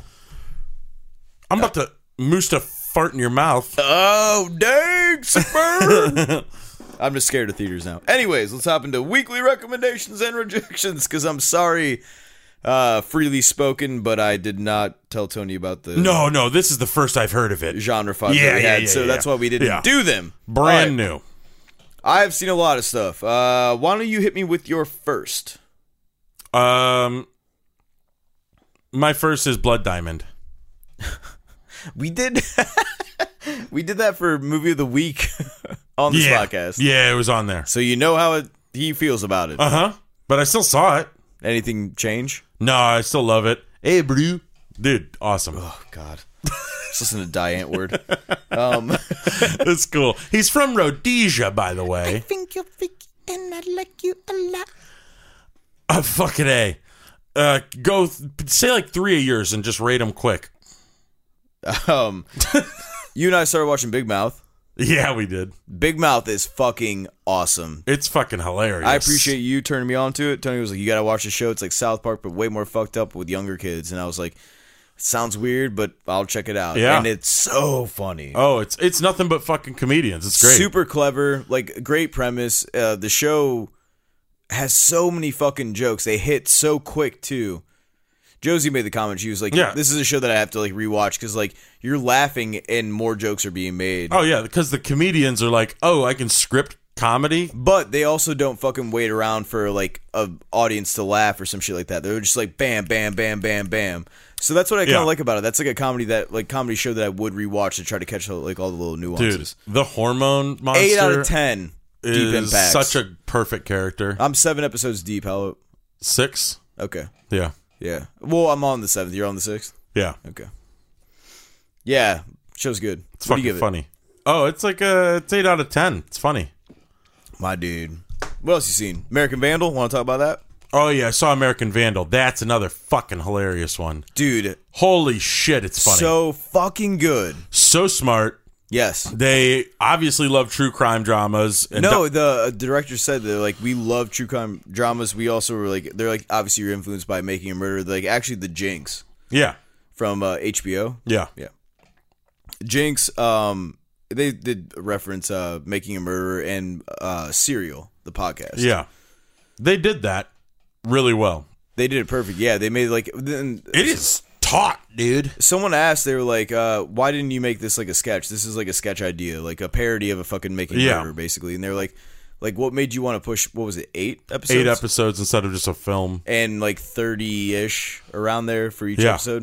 I'm about to Musta fart in your mouth. Oh, dang, super. I'm just scared of theaters now. Anyways, let's hop into weekly recommendations and rejections, because I'm sorry, uh, freely spoken, but I did not tell Tony about the No, no, this is the first I've heard of it. genre five Yeah, that we yeah, had, yeah, so yeah. that's why we didn't Yeah. do them. Brand All right, new. I've seen a lot of stuff. Uh, why don't you hit me with your first? Um, my first is Blood Diamond. We did we did that for movie of the week on this yeah. podcast. Yeah, it was on there. So you know how it, he feels about it. Uh huh. But I still saw it. Anything change? No, I still love it. Hey, bro. Dude, awesome. Oh God. Just listen to Diane word. Um It's cool. He's from Rhodesia, by the way. think you're freaky and I like you a lot. Uh, fucking A. Uh, go th- say like three of yours and just rate them quick. Um you and I started watching Big Mouth. Yeah, we did. Big Mouth is fucking awesome. It's fucking hilarious. I appreciate you turning me on to it. Tony was like, you gotta watch the show. It's like South Park, but way more fucked up with younger kids. And I was like, sounds weird, but I'll check it out. Yeah. And it's so funny. Oh, it's it's nothing but fucking comedians. It's great. Super clever, like great premise. Uh, the show has so many fucking jokes. They hit so quick too. Josie made the comment. She was like, Yeah. "This is a show that I have to like rewatch because like you're laughing and more jokes are being made." Oh yeah, because the comedians are like, oh, I can script comedy. But they also don't fucking wait around for like a audience to laugh or some shit like that. They're just like bam, bam, bam, bam, bam. So that's what I kind of Yeah. like about it. That's like a comedy that like comedy show that I would rewatch to try to catch like all the little Dude, nuances. the hormone monster Eight out of ten deep is impacts. such a perfect character. I'm seven episodes deep. How? Six? Okay. Yeah. Yeah. Well, I'm on the seventh. You're on the sixth. Yeah. Okay. Yeah. Show's good. It's What do fucking you give it? funny. Oh, it's like a it's eight out of ten. It's funny. My dude. What else you seen? American Vandal. Want to talk about that? Oh yeah, I saw American Vandal. That's another fucking hilarious one. Dude. Holy shit, it's funny. So fucking good. So smart. Yes. They obviously love true crime dramas. And No, do- the uh, director said they're like, we love true crime dramas. We also were like, they're like, obviously you're influenced by Making a Murderer. They're like, actually, the Jinx yeah, from uh, H B O. yeah, Yeah. Jinx, um, they did reference uh, Making a Murderer and uh, Serial, the podcast. yeah. They did that really well. They did it perfect. Yeah, they made like. Then It is taut, dude. someone asked, they were like, uh, why didn't you make this like a sketch? This is like a sketch idea, like a parody of a fucking Making a Yeah. Murderer, basically. And they were like, like, what made you want to push, what was it, eight episodes? Eight episodes instead of just a film. And like thirty-ish around there for each Yeah. episode.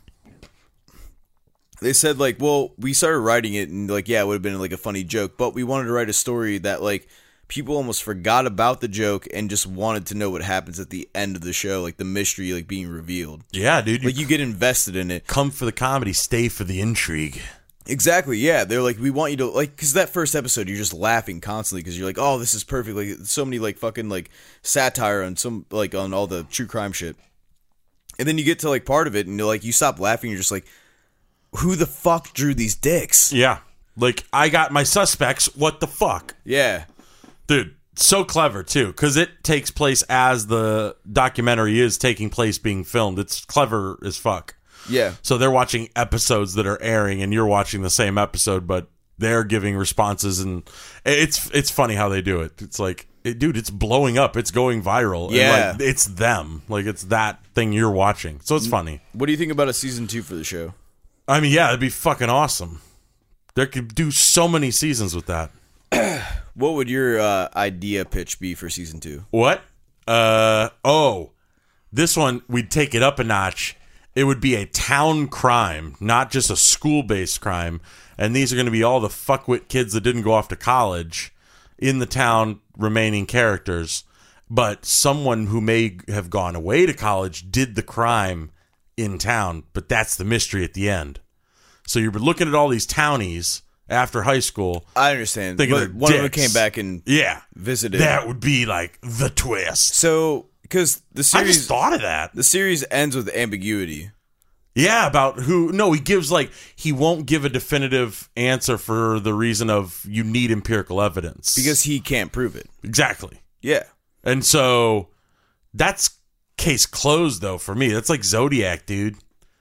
They said like, well, we started writing it and like, yeah, it would have been like a funny joke, but we wanted to write a story that like people almost forgot about the joke and just wanted to know what happens at the end of the show, like the mystery like being revealed. Yeah, dude. You Like you get invested in it. come for the comedy, stay for the intrigue. Exactly, yeah. They're like, we want you to like, because that first episode, you're just laughing constantly because you're like, oh, this is perfect. Like so many like fucking like satire on some like on all the true crime shit, and then you get to like part of it and you're like, you stop laughing. You're just like, who the fuck drew these dicks? Yeah. Like, I got my suspects. What the fuck? Yeah, Dude, so clever, too, because it takes place as the documentary is taking place being filmed. It's clever as fuck. yeah, So they're watching episodes that are airing, and you're watching the same episode, but they're giving responses, and it's it's funny how they do it. It's like, it, dude, it's blowing up. It's going viral. and, Yeah. like, it's them. Like, it's that thing you're watching. So it's funny. What do you think about a season two for the show? I mean, yeah, it'd be fucking awesome. They could do so many seasons with that. What would your uh, idea pitch be for season two? What? Uh oh. This one we'd take it up a notch. It would be a town crime, not just a school-based crime. And these are going to be all the fuckwit kids that didn't go off to college in the town remaining characters. But someone who may have gone away to college did the crime in town, but that's the mystery at the end. So you're looking at all these townies after high school. I understand, Thinking but they're one of them dicks. came back and Yeah. visited. That would be like the twist. So because the I series, just thought of that. the series ends with ambiguity. Yeah, about who. No, he gives like, he won't give a definitive answer for the reason of you need empirical evidence. Because he can't prove it. Exactly. Yeah. And so that's case closed, though, for me. That's like Zodiac, dude.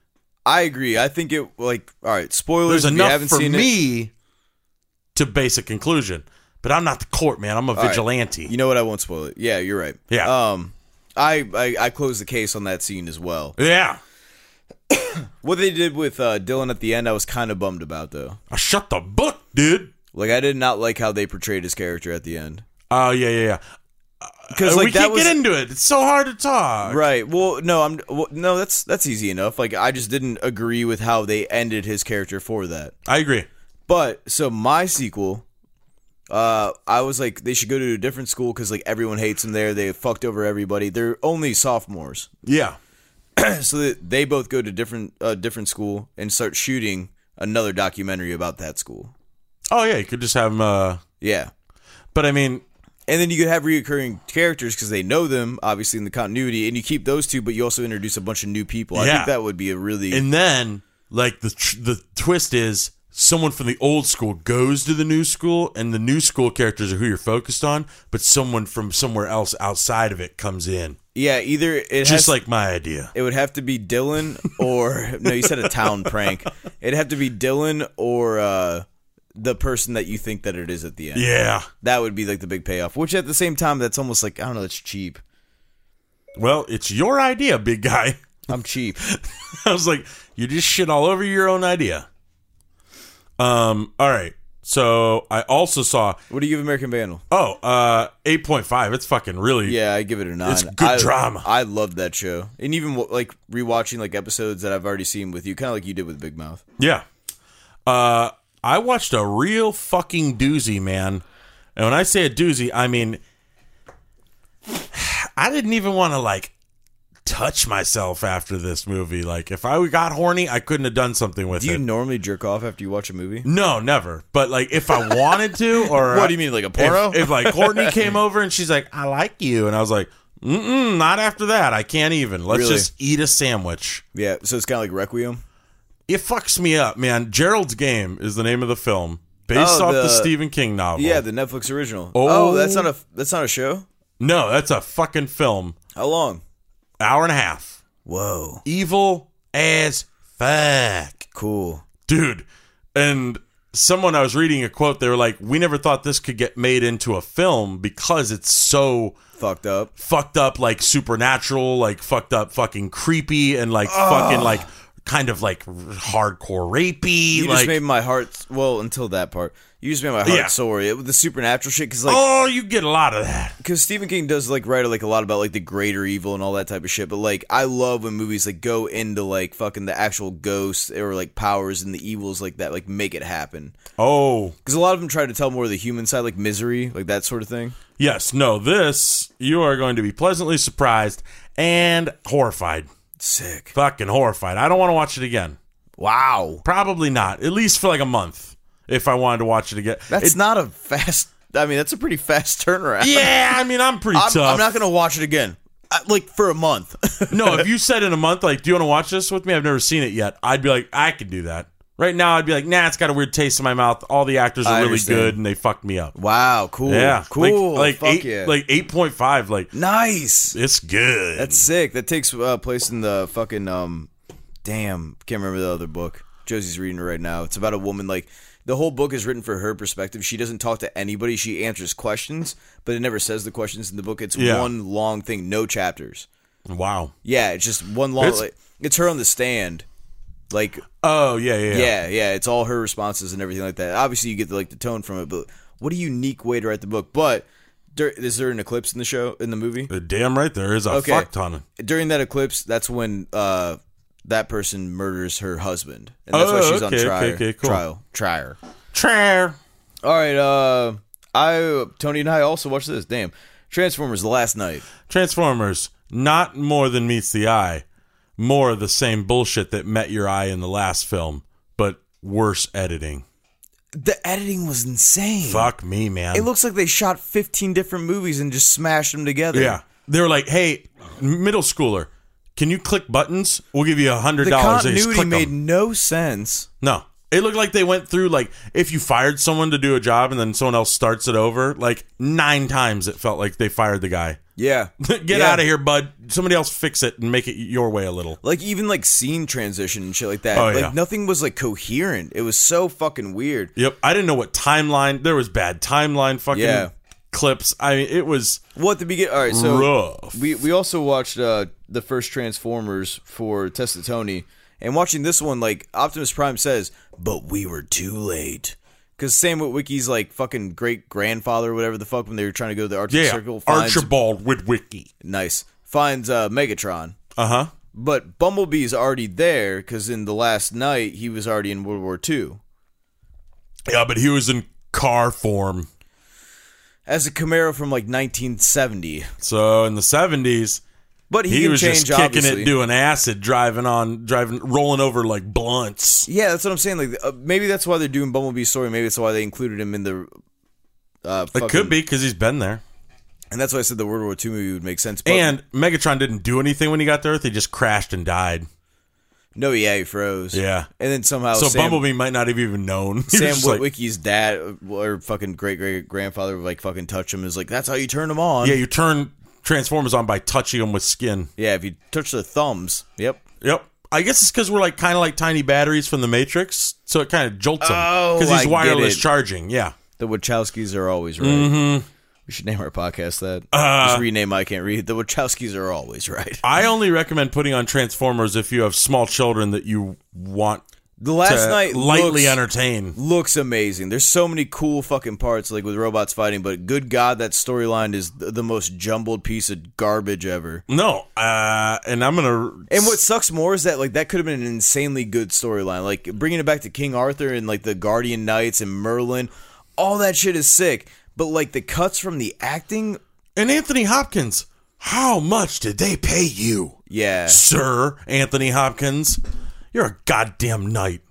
I agree. I think it, like, all right, spoilers There's if you enough haven't for seen it. me to base a conclusion. But I'm not the court, man. I'm a right. vigilante. You know what? I won't spoil it. Yeah, you're right. Yeah. Um, I, I, I closed the case on that scene as well. Yeah. What they did with uh, Dylan at the end, I was kind of bummed about, though. I shut the book, dude. Like, I did not like how they portrayed his character at the end. Oh, yeah, yeah, yeah. Because Uh, like we that can't was get into it. It's so hard to talk. right. Well, no, I'm well, no. That's that's easy enough. Like, I just didn't agree with how they ended his character for that. I agree. But so my sequel, uh, I was like, they should go to a different school because like everyone hates them there. They fucked over everybody. They're only sophomores, Yeah. so that they both go to different uh, different school and start shooting another documentary about that school. Oh, yeah. You could just have them. Uh, Yeah, but I mean, and then you could have reoccurring characters because they know them obviously in the continuity, and you keep those two, but you also introduce a bunch of new people. I Yeah. think that would be a really and then like the tr- the twist is someone from the old school goes to the new school, and the new school characters are who you're focused on, but someone from somewhere else outside of it comes in. yeah. Either it Just has, like my idea. it would have to be Dylan or no, you said a town prank. It'd have to be Dylan or uh, the person that you think that it is at the end. Yeah. That would be like the big payoff. Which at the same time, that's almost like I don't know, that's cheap. Well, it's your idea, big guy. I'm cheap. I was like, you just shit all over your own idea. Um. All right. So I also saw. What do you give American Vandal? Oh, uh, eight point five. It's fucking really. Yeah, I give it a nine. It's good I, drama. I loved that show, and even like rewatching like episodes that I've already seen with you, kind of like you did with Big Mouth. Yeah. Uh, I watched a real fucking doozy, man. And when I say a doozy, I mean, I didn't even want to like touch myself after this movie. Like, if I got horny, I couldn't have done something with Do you it. normally jerk off after you watch a movie? No, never. But like, if I wanted to, or What do you mean, like a porno? If, if like Courtney came over and she's like, "I like you," and I was like, "Mm-mm, not after that. I can't even. Let's Really? just eat a sandwich." Yeah, so it's kind of like Requiem. It fucks me up, man. Gerald's Game is the name of the film, based Oh, off the, the- Stephen King novel. Yeah, the Netflix original. Oh. Oh, that's not a that's not a show. No, that's a fucking film. How long? Hour and a half. Whoa, Evil as fuck. cool. Dude. And someone, I was reading a quote, they were like, we never thought this could get made into a film because it's so Fucked up. fucked up, like supernatural, like fucked up fucking creepy, and like fucking like kind of like hardcore rapey. You like, just made my heart. Well, until that part, you just made my heart Yeah. sore. It, with the supernatural shit, because like, oh, you get a lot of that. because Stephen King does like write like a lot about like the greater evil and all that type of shit. But like, I love when movies like go into like fucking the actual ghosts or like powers and the evils like that, like make it happen. Oh, Because a lot of them try to tell more of the human side, like Misery, like that sort of thing. yes. No, this, you are going to be pleasantly surprised and horrified. Sick. Fucking horrified. I don't want to watch it again. Wow. Probably not. At least for like a month. If I wanted to watch it again. That's It- not a fast. I mean, that's a pretty fast turnaround. Yeah, I mean, I'm pretty I'm, tough. I'm not gonna watch it again. I, like for a month. No, if you said in a month, like, do you want to watch this with me? I've never seen it yet. I'd be like, I could do that. Right now, I'd be like, nah, it's got a weird taste in my mouth. All the actors are I really understand. good, and they fucked me up. Wow. Cool. Yeah, Cool. Like, like Fuck eight, yeah. like eight point five. Like, nice. it's good. That's sick. That takes uh, place in the fucking um. Damn, can't remember the other book. Josie's reading it right now. It's about a woman. Like the whole book is written for her perspective. She doesn't talk to anybody. She answers questions, but it never says the questions in the book. It's Yeah. one long thing, no chapters. wow. Yeah, it's just one long. It's- It's, like, it's her on the stand. Like Oh yeah, yeah, yeah. yeah, yeah, it's all her responses and everything like that. Obviously, you get the, like the tone from it, but what a unique way to write the book. But dur- is there an eclipse in the show in the movie? Uh, Damn right, there is a Okay. fuck ton. During that eclipse, that's when uh, that person murders her husband, and that's why Oh, she's okay, on trial. okay, okay, cool. Trial, trial. Trair. All right, uh, I Tony and I also watched this. Damn, Transformers: The Last Night. Transformers, not more than meets the eye. More of the same bullshit that met your eye in the last film, but worse editing. The editing was insane. Fuck me, man. It looks like they shot fifteen different movies and just smashed them together. Yeah. They were like, hey, middle schooler, can you click buttons? We'll give you a hundred The dollars. continuity made no sense. No. It looked like they went through, like, if you fired someone to do a job and then someone else starts it over, like, nine times it felt like they fired the guy. Yeah. Get Yeah. out of here, bud. Somebody else fix it and make it your way a little. Like, even, like, scene transition and shit like that. Oh, like, yeah. nothing was, like, coherent. It was so fucking weird. Yep. I didn't know what timeline. There was bad timeline fucking Yeah. clips. I mean, it was Well, at the beginning... All right, so... rough. We, we also watched uh, the first Transformers for Test of Tony. And watching this one, like, Optimus Prime says, but we were too late. Because Sam Witwicky's, like, fucking great-grandfather or whatever the fuck when they were trying to go to the Arctic yeah. Circle. Finds, Archibald Witwicky. Nice. Finds uh, Megatron. Uh-huh. But Bumblebee's already there because in The Last Night, he was already in World War Two. Yeah, but he was in car form. As a Camaro from, like, nineteen seventy. So in the seventies, But he, he can was change, just kicking obviously. it, doing acid, driving on, driving, rolling over like blunts. Yeah, that's what I'm saying. Like, uh, maybe that's why they're doing Bumblebee's story. Maybe that's why they included him in the. Uh, It fucking- could be because he's been there. and that's why I said the World War Two movie would make sense. But And Megatron didn't do anything when he got to Earth. He just crashed and died. no, yeah, he froze. Yeah. and then somehow So Sam, Bumblebee might not have even known. He was Sam just like, Witwicky's dad or fucking great great grandfather would like fucking touch him. Is like that's how you turn them on. yeah, you turn Transformers on by touching them with skin. yeah. If you touch their thumbs, yep. Yep. I guess it's because we're like kind of like tiny batteries from the Matrix, so it kind of jolts him Oh, because he's I get wireless it. charging. Yeah. The Wachowskis are always right. Mm-hmm. We should name our podcast that. Uh, Just rename I Can't Read. The Wachowskis are always right. I only recommend putting on Transformers if you have small children that you want The last to night lightly looks, entertain. looks amazing. There's so many cool fucking parts, like with robots fighting, but good God, that storyline is the, the most jumbled piece of garbage ever. No, uh, and I'm gonna. And what sucks more is that like that could have been an insanely good storyline. Like bringing it back to King Arthur and like the Guardian Knights and Merlin, all that shit is sick. But like the cuts from the acting, And Anthony Hopkins, how much did they pay you, yeah, Sir Anthony Hopkins? You're a goddamn knight.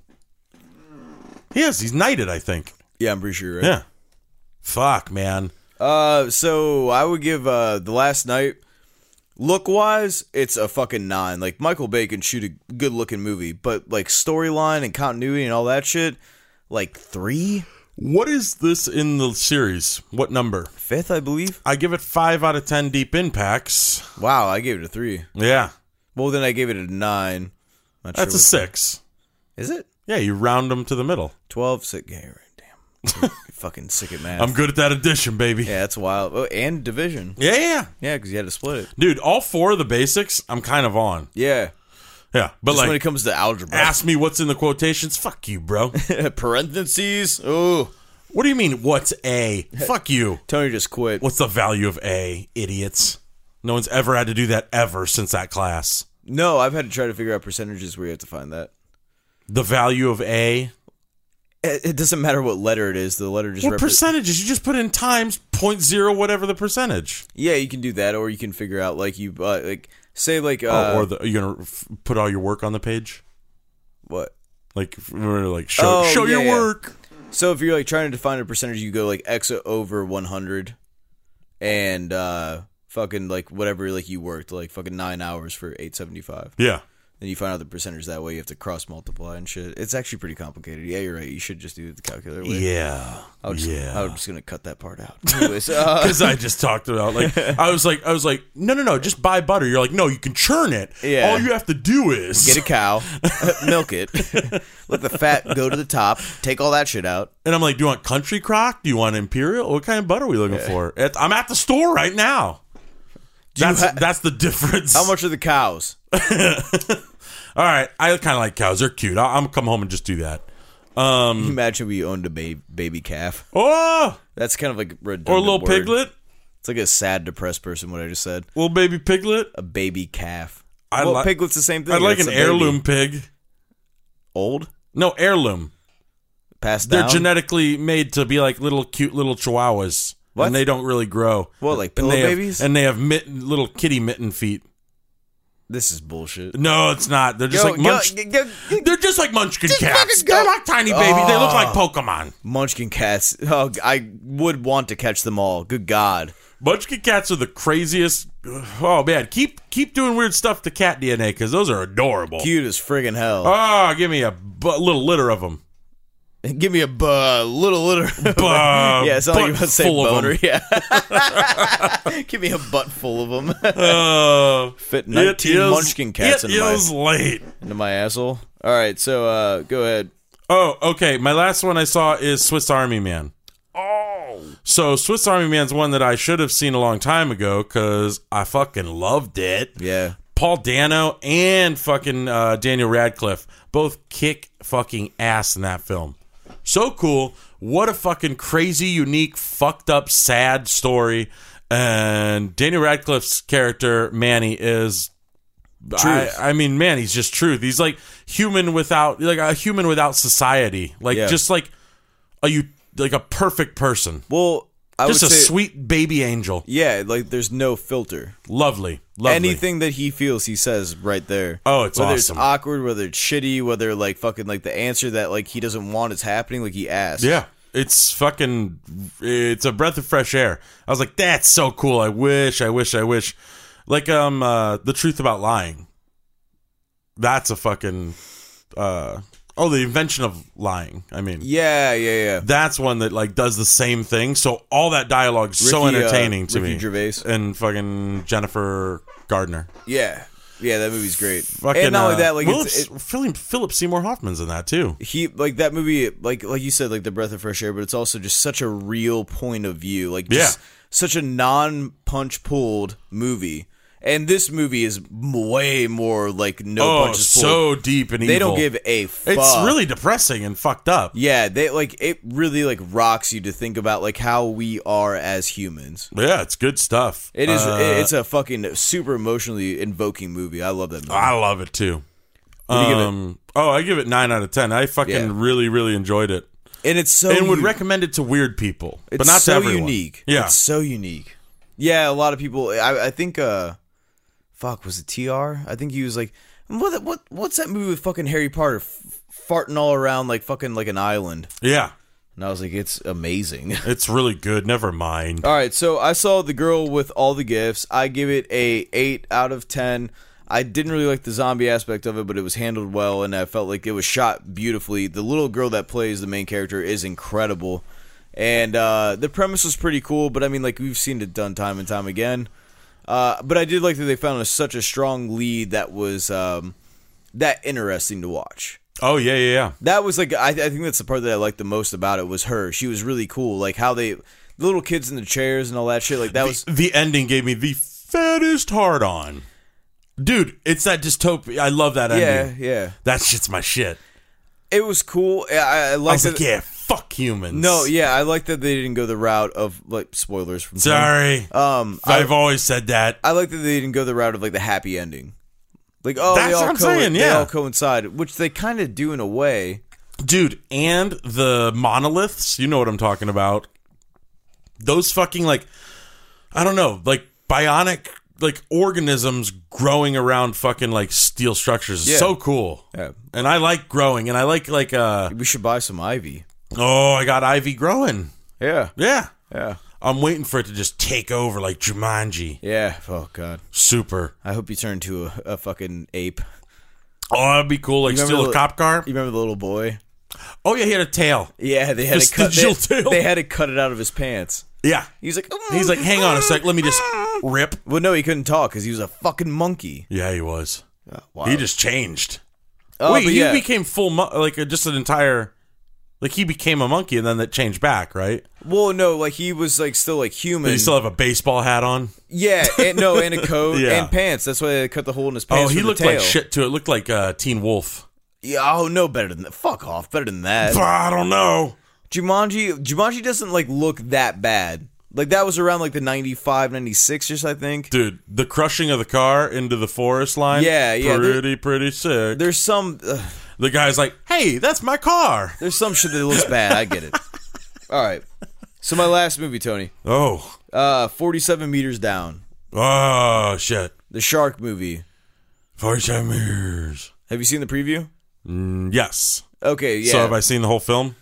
Yes, he's knighted, I think. yeah, I'm pretty sure, right? Yeah. Fuck, man. Uh, so I would give uh the Last Night, look wise, it's a fucking nine. Like Michael Bay can shoot a good looking movie, but like storyline and continuity and all that shit, like three, What is this in the series? What number? fifth, I believe. I give it five out of ten deep impacts. Wow, I gave it a three. Yeah. Well, then I gave it a nine. Not That's a sure what- six. Is it Yeah, you round them to the middle. twelve? Sick. Yeah, you're right. Damn, You're fucking sick at math. I'm good at that addition, baby. Yeah, that's wild. Oh, and division. Yeah, yeah. Yeah, because you had to split it. Dude, all four of the basics, I'm kind of on. Yeah, Yeah, but just like, when it comes to algebra, ask me what's in the quotations. Fuck you, bro. parentheses. Oh, What do you mean, what's A? Fuck you. Tony just quit. What's the value of A, idiots? No one's ever had to do that ever since that class. No, I've had to try to figure out percentages where you have to find that. The value of A? It, it doesn't matter what letter it is. The letter just What repre- percentages? You just put in times point zero whatever the percentage. Yeah, you can do that, or you can figure out like you uh, like say like uh, oh, or the, are you going to f- put all your work on the page? what? Like, or like show, Oh, show yeah, your yeah. work. So if you're like trying to define a percentage, you go like x over one hundred, and uh, fucking like whatever like you worked like fucking nine hours for eight seventy five. Yeah. Then you find out the percentage that way. You have to cross multiply and shit. It's actually pretty complicated. Yeah, you're right. You should just do it the calculator way. Yeah. I was just, yeah. I was just gonna cut that part out. Anyways, uh, Because I just talked about like I was like I was like no no no just buy butter. You're like no you can churn it. Yeah. All you have to do is get a cow, milk it, let the fat go to the top, take all that shit out. And I'm like, do you want country crock? Do you want imperial? What kind of butter are we looking for? It, I'm at the store right now. you That's ha- that's the difference. How much are the cows? All right, I kind of like cows. They're cute. I'll, I'm gonna come home and just do that. Um, Imagine we owned a ba- baby calf. oh, That's kind of like a redundant or a little word. piglet, It's like a sad, depressed person. What I just said. little baby piglet. A baby calf. I well, li- piglet's the same thing. I'd like It's an a baby. heirloom pig. Old, No heirloom. passed They're down. genetically made to be like little cute little chihuahuas, What? and they don't really grow. What, like and pillow they have- babies? and they have mitten, little kitty mitten feet. This is bullshit. No, it's not. They're just Go- like go- munch. go- go- They're just like Munchkin Just cats. fucking go. They're like tiny babies. They look like Oh. Pokemon. Munchkin cats. Oh, I would want to catch them all. Good God. Munchkin cats are the craziest. Oh man, keep keep doing weird stuff to cat D N A because those are adorable. Cute as friggin' hell. Oh, give me a bu- little litter of them. Give me a bu- little litter. Uh, yeah, it's not like you're about to say full of boner. them. Yeah. Give me a butt full of them. Uh, Fit nineteen it is- Munchkin cats it into my, is late. into my asshole. All right, so uh, go ahead. Oh, okay. My last one I saw is Swiss Army Man. Oh. So Swiss Army Man's one that I should have seen a long time ago because I fucking loved it. Yeah. Paul Dano and fucking uh, Daniel Radcliffe both kick fucking ass in that film. So cool. What a fucking crazy, unique, fucked up, sad story. And Daniel Radcliffe's character, Manny, is... I, I mean, man, he's just truth. He's like human without... Like a human without society. Like, Yeah. just like a, you, like a perfect person. Well, I Just a would say, sweet baby angel. yeah, like there's no filter. Lovely. Lovely. Anything that he feels, he says right there. Oh, it's whether awesome. it's awkward, whether it's shitty, whether like fucking like the answer that like he doesn't want is happening, like he asks. Yeah. It's fucking, it's a breath of fresh air. I was like, that's so cool. I wish, I wish, I wish. Like, um, uh, The Truth About Lying. That's a fucking, uh, oh, The Invention of Lying. I mean, yeah, yeah, yeah. that's one that, like, does the same thing. So all that dialogue is so Ricky, uh, entertaining to Ricky me. Gervais. And fucking Jennifer Gardner. Yeah, yeah, that movie's great. Fucking, and not only uh, that, like Philip, it's, it, Philip, Philip Seymour Hoffman's in that, too. he like that movie, like like you said, like the breath of fresh air, but it's also just such a real point of view. Like, just Yeah. such a non-punch pulled movie. And this movie is way more like no Oh, punches pulled. so deep and evil. They don't give a fuck. It's really depressing and fucked up. Yeah, they like it really like rocks you to think about like how we are as humans. Yeah, it's good stuff. It is Uh, it's a fucking super emotionally invoking movie. I love that movie. I love it too. What do you give it? Um, oh, I give it nine out of ten. I fucking Yeah. really, really enjoyed it, and it's so and would u- recommend it to weird people, it's but not so to everyone. unique. Yeah, It's so unique. Yeah, a lot of people I, I think uh fuck, was it T R? I think he was like what what what's that movie with fucking Harry Potter f- farting all around like fucking like an island. yeah, And I was like, it's amazing. it's really good. Never mind. All right, so I saw The Girl with All the Gifts. I give it a eight out of ten. I didn't really like the zombie aspect of it, but it was handled well, and I felt like it was shot beautifully. The little girl that plays the main character is incredible, and uh, the premise was pretty cool. But I mean, like we've seen it done time and time again. Uh, but I did like that they found a, such a strong lead that was um, that interesting to watch. Oh yeah, yeah, yeah. That was like I, I think that's the part that I liked the most about it was her. She was really cool, like how they the little kids in the chairs and all that shit. Like that was The, the ending gave me the fattest hard on. Dude, it's that dystopia. I love that yeah, ending. yeah. That shit's my shit. It was cool. I, I I liked was that. like, yeah, fuck humans. No, yeah, I like that they didn't go the route of like spoilers from. Sorry. Um, I, I've always said that. I like that they didn't go the route of like the happy ending. Like oh, That's they all what I'm co- saying, they yeah. all coincide, which they kind of do in a way. Dude, and the monoliths, you know what I'm talking about. Those fucking, like, I don't know, like, bionic, like, organisms growing around fucking, like, steel structures. Yeah. So cool. Yeah. And I like growing, and I like, like, uh, We should buy some ivy. oh, I got Ivy growing. Yeah, Yeah. yeah, I'm waiting for it to just take over like Jumanji. yeah. Oh god, Super. I hope you turn to a, a fucking ape. Oh, that'd be cool. Like, You remember steal a the- cop car. You remember the little boy? Oh, yeah, he had a tail. Yeah, they had to cut. Vestigial They, tail. they had to cut it out of his pants. Yeah. He's like, He's like, hang on a sec. Let me just rip. Well, no, he couldn't talk because he was a fucking monkey. Yeah, he was. Wow. He just changed. Oh, Wait, but he yeah. became full, mo- like uh, just an entire, like he became a monkey and then that changed back, right? Well, no, like he was like still like human. Did he still have a baseball hat on? Yeah, and, no, and a coat Yeah. and pants. That's why they cut the hole in his Oh, pants. he for the looked like tail. shit too. It looked like uh, Teen Wolf. Yeah, oh no, better than that. Fuck off, better than that. I don't know. Jumanji, Jumanji doesn't like look that bad. Like that was around like the ninety-five, ninety-six-ish, I think. Dude, the crushing of the car into the forest line. Yeah, yeah, Pretty, pretty sick. There's some, uh, The guy's like, hey, that's my car. there's some shit that looks bad. I get it. All right. So my last movie, Tony, Oh. uh, forty-seven Meters Down, Oh, shit. the shark movie. forty-seven years. Have you seen the preview? Mm, yes. Okay, yeah. So have I seen the whole film?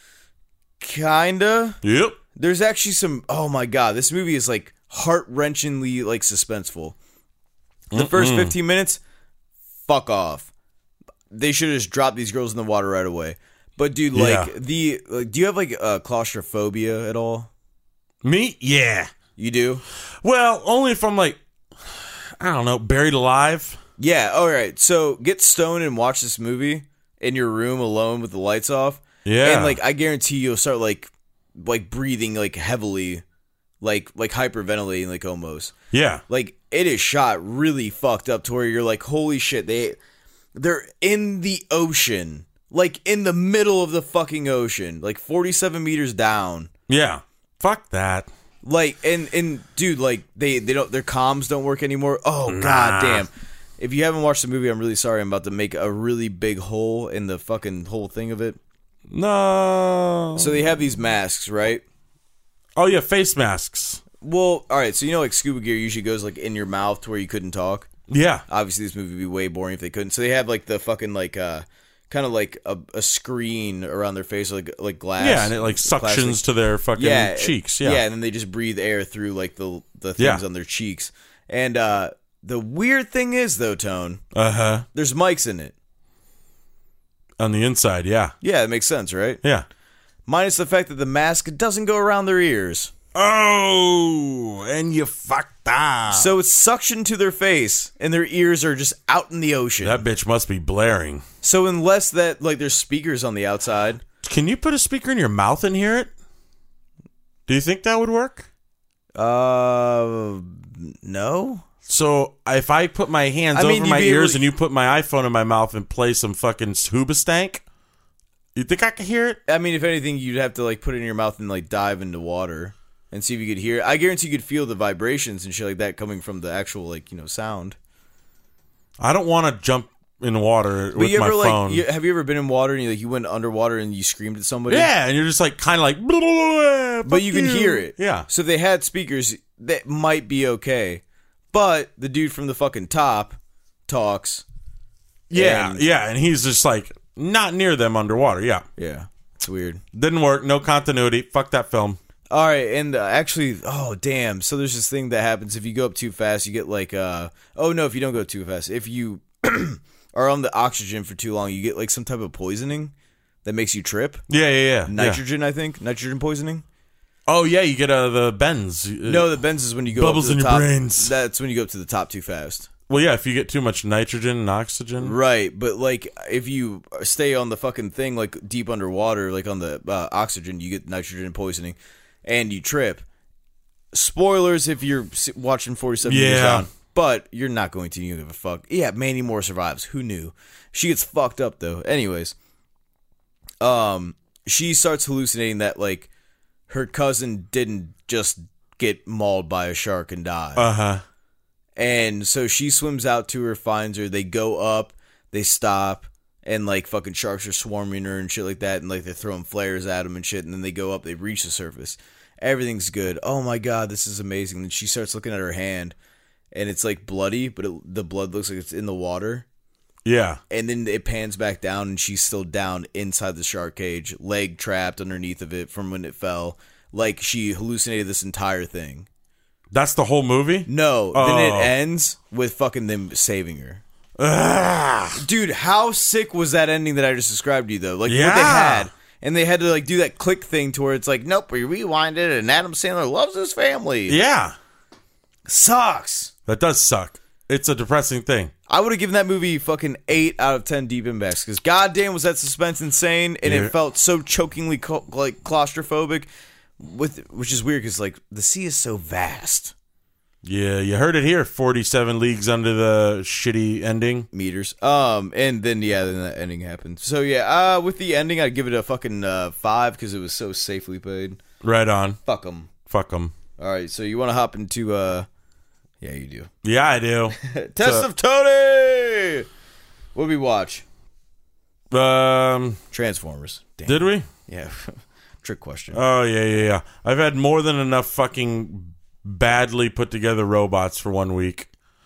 Kinda. Yep. There's actually some. Oh my god, this movie is like heart wrenchingly like suspenseful. The first fifteen minutes, fuck off. They should have just dropped these girls in the water right away. But dude, like Yeah. the like, do you have like uh, claustrophobia at all? Me? Yeah. You do? Well, only if I'm like, I don't know, buried alive. Yeah. All right. So get stoned and watch this movie in your room alone with the lights off. Yeah. And like I guarantee you'll start like like breathing like heavily, like like hyperventilating like almost. Yeah. Like it is shot really fucked up to where you're like, holy shit, they they're in the ocean. Like in the middle of the fucking ocean. Like forty-seven meters down. Yeah. Fuck that. Like and and dude, like they, they don't their comms don't work anymore. Oh Nah. god damn. If you haven't watched the movie, I'm really sorry. I'm about to make a really big hole in the fucking whole thing of it. No. So they have these masks, right? Oh, yeah, face masks. Well, all right. So you know, like scuba gear usually goes like in your mouth to where you couldn't talk. Yeah. Obviously, this movie would be way boring if they couldn't. So they have like the fucking like uh, kind of like a, a screen around their face, like like glass. Yeah, and it like suctions plastic. to their fucking yeah, cheeks. Yeah. yeah, and then they just breathe air through like the the things Yeah. on their cheeks. And uh, the weird thing is, though, Tone, Uh huh. there's mics in it. On the inside, yeah. Yeah, it makes sense, right? Yeah. Minus the fact that the mask doesn't go around their ears. Oh, and you fucked up. So it's suctioned to their face, and their ears are just out in the ocean. That bitch must be blaring. So unless that, like, there's speakers on the outside. Can you put a speaker in your mouth and hear it? Do you think that would work? Uh, no. So if I put my hands I mean, over you'd my be able ears to- and you put my iPhone in my mouth and play some fucking Hoobastank, you think I could hear it? I mean, if anything, you'd have to like put it in your mouth and like dive into water and see if you could hear it. I guarantee you could feel the vibrations and shit like that coming from the actual like you know sound. I don't want to jump in water But with you my ever phone. like you, have you ever been in water and you like you went underwater and you screamed at somebody? Yeah, and you're just like kind of like, blah, blah, blah, But fuck you can hear it. Yeah. So if they had speakers, that might be okay. But the dude from the fucking top talks. Yeah, And- yeah, and he's just like not near them underwater. Yeah, Yeah, it's weird. didn't work. No continuity. Fuck that film. All right, and uh, actually, oh damn! So there's this thing that happens if you go up too fast, you get like, uh, oh no, if you don't go too fast, if you are on the oxygen for too long, you get like some type of poisoning that makes you trip. Yeah, yeah, yeah. yeah. Nitrogen, I think, nitrogen poisoning. Oh yeah, you get uh, the bends. No, the bends is when you go Bubbles up to the in your top. brains. That's when you go up to the top too fast. Well, yeah, if you get too much nitrogen and oxygen. Right, but like if you stay on the fucking thing like deep underwater, like on the uh, oxygen, you get nitrogen poisoning, and you trip. Spoilers if you're s- watching forty-seven years Yeah. on, but you're not going to. You don't give a fuck. Yeah, Mandy Moore survives. Who knew? She gets fucked up though. Anyways, um, she starts hallucinating that like her cousin didn't just get mauled by a shark and die. Uh huh. And so she swims out to her, finds her. They go up, they stop, and like fucking sharks are swarming her and shit like that. And like they're throwing flares at them and shit. And then they go up, they reach the surface. Everything's good. Oh my God, this is amazing. And she starts looking at her hand, and it's like bloody, but it, the blood looks like it's in the water. Yeah. And then it pans back down, and she's still down inside the shark cage, leg trapped underneath of it from when it fell. Like she hallucinated this entire thing. That's the whole movie? No, then it Oh. ends with fucking them saving her. Ugh. Dude, how sick was that ending that I just described to you though? Like what they Yeah. had. And they had to like do that click thing to where it's like, nope, we rewind it and Adam Sandler loves his family. Yeah. Sucks. That does suck. It's a depressing thing. I would have given that movie fucking eight out of ten deep impacts because goddamn was that suspense insane and Yeah. it felt so chokingly co- like claustrophobic, with which is weird because like the sea is so vast. Yeah, you heard it here. forty-seven leagues under the shitty ending. Meters. Um, and then yeah, then that ending happened. So yeah, uh, with the ending, I'd give it a fucking uh, five because it was so safely played. Right on. Fuck them. Fuck them. All right, so you want to hop into uh, yeah, you do. Yeah, I do. Test So- of Tony. What did we watch? Um, Transformers. Damn. did we? Yeah. Trick question. Oh, yeah, yeah, yeah. I've had more than enough fucking badly put together robots for one week.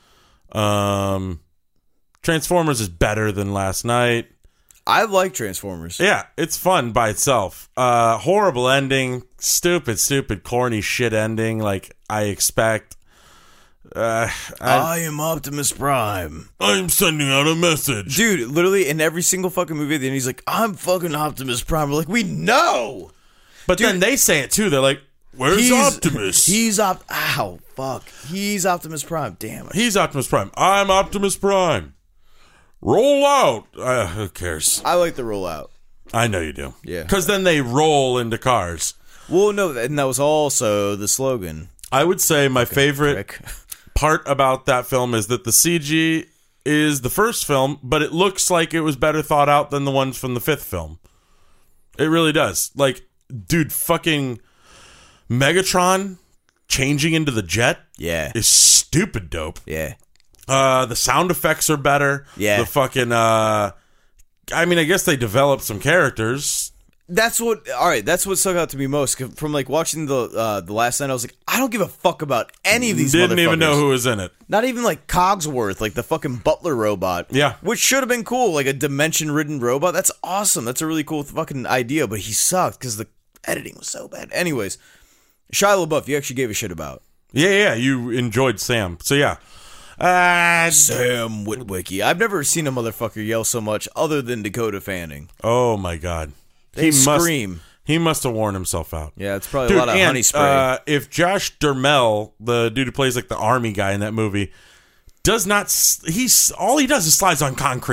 Um, Transformers is better than last night. I like Transformers. Yeah, it's fun by itself. Uh, horrible ending. Stupid, stupid, corny shit ending like I expect. Uh, I, I am Optimus Prime. I'm sending out a message. Dude, literally in every single fucking movie at the end, he's like, I'm fucking Optimus Prime. We're like, we know. But Dude, then they say it too. They're like, where's He's Optimus? He's Op. Ow, fuck. He's Optimus Prime. Damn it. He's Optimus Prime. I'm Optimus Prime. Roll out. Uh, who cares? I like the rollout. I know you do. Yeah. Because then they roll into cars. Well, no, and that was also the slogan. I would say my favorite Prick. part about that film is that the C G is the first film, but it looks like it was better thought out than the ones from the fifth film. It really does. Like, dude, fucking Megatron changing into the jet Yeah. is stupid dope. Yeah. Uh, the sound effects are better. Yeah. The fucking, uh, I mean, I guess they developed some characters. That's what. All right, that's what stuck out to me most 'cause from like watching the uh, the last night. I was like, I don't give a fuck about any of these. Didn't even know motherfuckers. who was in it. Not even like Cogsworth, like the fucking butler robot. Yeah. Which should have been cool, like a dimension-ridden robot. That's awesome. That's a really cool fucking idea, but he sucked because the editing was so bad. Anyways, Shia LaBeouf, you actually gave a shit about. Yeah, yeah, you enjoyed Sam. So, yeah. Uh, Sam Witwicky. I've never seen a motherfucker yell so much other than Dakota Fanning. oh, my God. They must, scream. He must have worn himself out. Yeah, it's probably Dude, a lot of and, honey spray. Uh, if Josh Duhamel, the dude who plays like the army guy in that movie, does not, s- he's all he does is slides on concrete.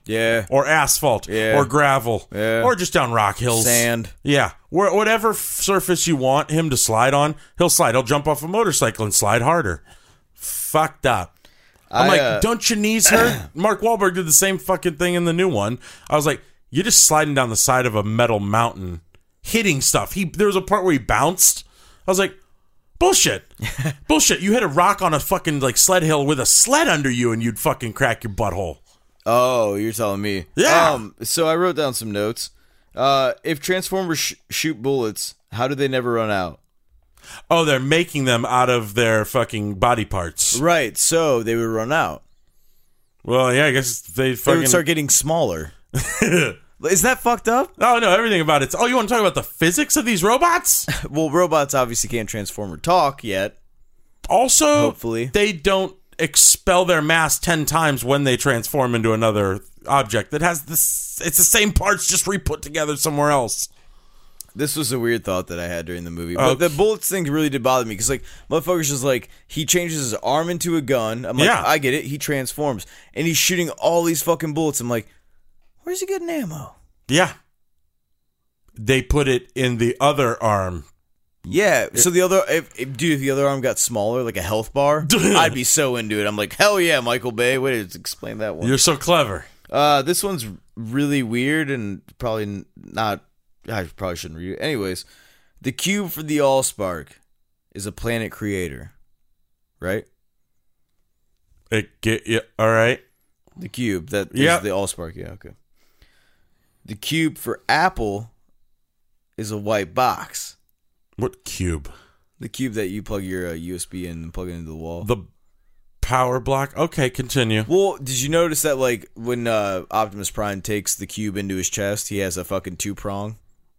Yeah. or asphalt, Yeah. or gravel, Yeah. or just down rock hills, Sand. Yeah, Where, whatever f- surface you want him to slide on, he'll slide. He'll jump off a motorcycle and slide harder. Fucked up. I'm I, like, uh, don't your knees hurt? Mark Wahlberg did the same fucking thing in the new one. I was like, you're just sliding down the side of a metal mountain, hitting stuff. He there was a part where he bounced. I was like, bullshit, bullshit. You hit a rock on a fucking like sled hill with a sled under you, and you'd fucking crack your butthole. Oh, you're telling me. Yeah. Um, so I wrote down some notes. Uh, if Transformers sh- shoot bullets, how do they never run out? Oh, they're making them out of their fucking body parts. Right, so they would run out. Well, yeah, I guess they They fucking would start getting smaller. Isn't that fucked up? Oh no, everything about it. Oh, you want to talk about the physics of these robots? Well, robots obviously can't transform or talk yet. Also, Hopefully. they don't expel their mass ten times when they transform into another object that has this. It's the same parts just re-put together somewhere else. This was a weird thought that I had during the movie. Okay. But the bullets thing really did bother me because, like, motherfucker's just like, he changes his arm into a gun. I'm like, Yeah. I get it. He transforms. And he's shooting all these fucking bullets. I'm like, where's he getting ammo? Yeah, they put it in the other arm. Yeah. So the other, if, if, dude, if the other arm got smaller, like a health bar, I'd be so into it. I'm like, hell yeah, Michael Bay. Way to explain that one. You're so clever. Uh, this one's really weird and probably n- not. I probably shouldn't read it. Anyways, the cube for the Allspark is a planet creator, right? It get yeah, all right. The cube that is Yeah. the Allspark. Yeah, okay. The cube for Apple is a white box. What cube? The cube that you plug your uh, U S B in and plug it into the wall. The power block. Okay, continue. Well, did you notice that, like, when uh, Optimus Prime takes the cube into his chest, he has a fucking two prong?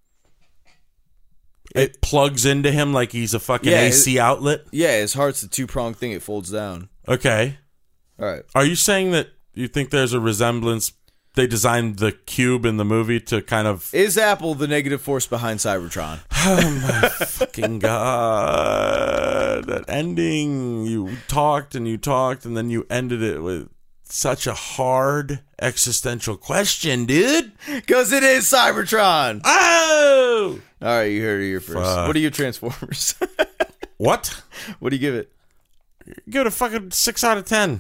It plugs into him like he's a fucking Yeah, A C outlet. Yeah, his heart's the two prong thing. It folds down. Okay. All right. Are you saying that you think there's a resemblance? They designed the cube in the movie to kind of Is Apple the negative force behind Cybertron? fucking god, that ending. You talked and you talked and then you ended it with such a hard existential question, dude. Because it is Cybertron. Oh, All right, you heard it here first. Fuck. What are your Transformers? what? What do you give it? Give it a fucking six out of ten.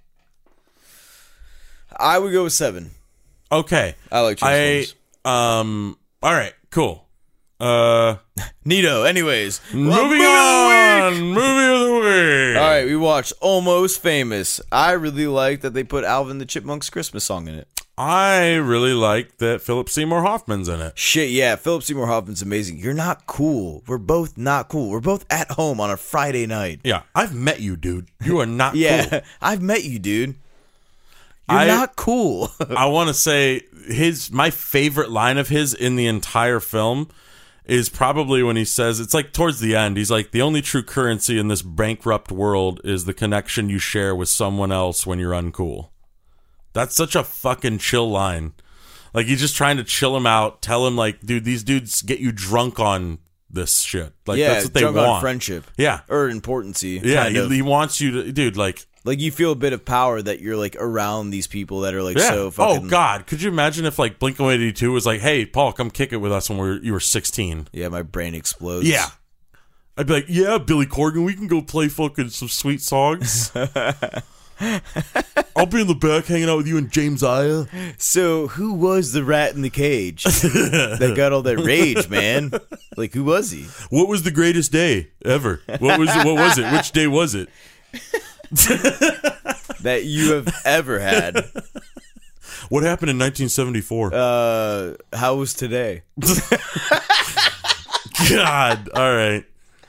I would go with seven. Okay, I like I Transformers. um. All right, cool. Uh, Neato. Anyways, moving Well, movie of the on. week. Movie of the week. All right, we watched Almost Famous. I really like that they put Alvin the Chipmunk's Christmas song in it. I really like that Philip Seymour Hoffman's in it. Shit, yeah, Philip Seymour Hoffman's amazing. You're not cool. We're both not cool. We're both at home on a Friday night. Yeah, I've met you, dude. You are not Yeah, cool. I've met you, dude. You're I- not cool. I want to say his my favorite line of his in the entire film is probably when he says, it's like towards the end, he's like, the only true currency in this bankrupt world is the connection you share with someone else when you're uncool. That's such a fucking chill line. Like, he's just trying to chill him out, tell him, like, dude, these dudes get you drunk on this shit. Like, yeah, that's what they drunk want. on friendship. Yeah. Or importancy. Yeah, kind he, of. he wants you to, dude, like, Like, you feel a bit of power that you're, like, around these people that are, like, yeah. so fucking... Oh, God. Could you imagine if, like, Blink one eighty-two was like, hey, Paul, come kick it with us when we were, you were sixteen? Yeah, my brain explodes. Yeah. I'd be like, yeah, Billy Corgan, we can go play fucking some sweet songs. I'll be in the back hanging out with you and James Aya. So, who was the rat in the cage that got all that rage, man? Like, who was he? What was the greatest day ever? What was it? What was it? Which day was it? That you have ever had. What happened in nineteen seventy-four? Uh, how was today? God. All right.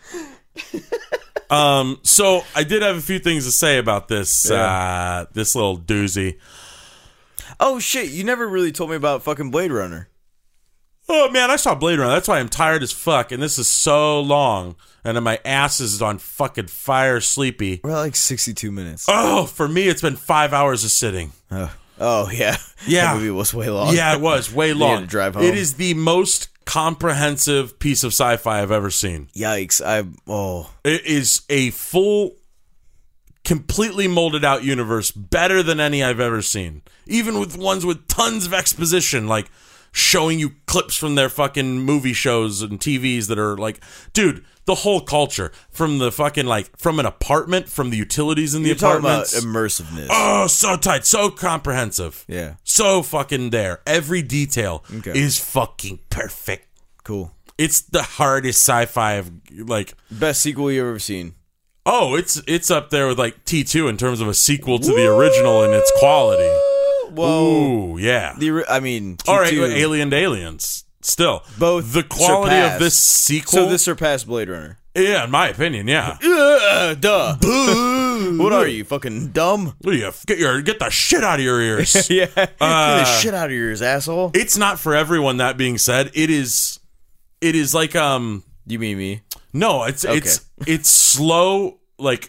Um. So I did have a few things to say about this. Uh, this little doozy. Oh, shit, you never really told me about fucking Blade Runner. Oh man, I saw Blade Runner. That's why I'm tired as fuck, and this is so long, and then my ass is on fucking fire, sleepy. We're at like sixty-two minutes. Oh, for me, it's been five hours of sitting. Oh, oh yeah. Yeah. That movie was way long. Yeah, it was way had long. to drive home. It is the most comprehensive piece of sci-fi I've ever seen. Yikes. I, oh. It is a full completely molded out universe, better than any I've ever seen. Even with ones with tons of exposition, like showing you clips from their fucking movie shows and T Vs that are like, dude, the whole culture from the fucking like from an apartment, from the utilities in the You're talking about apartments. immersiveness. Oh, so tight, so comprehensive. Yeah. So fucking there. Every detail Okay. is fucking perfect. Cool. It's the hardest sci-fi of like. Best sequel you've ever seen. Oh, it's it's up there with like T two in terms of a sequel to the original and its quality. Whoa. Ooh, yeah. The, ori- I mean, T two, All right, Alien to Aliens. Still, both the quality surpassed. of this sequel. So this surpassed Blade Runner. yeah, in my opinion, yeah. Uh, duh. What are you, fucking dumb? What do you get your get the shit out of your ears? yeah. Get Uh, the shit out of your ears, asshole. It's not for everyone. That being said, it is. It is like um. You mean me? No, it's it's it's slow, like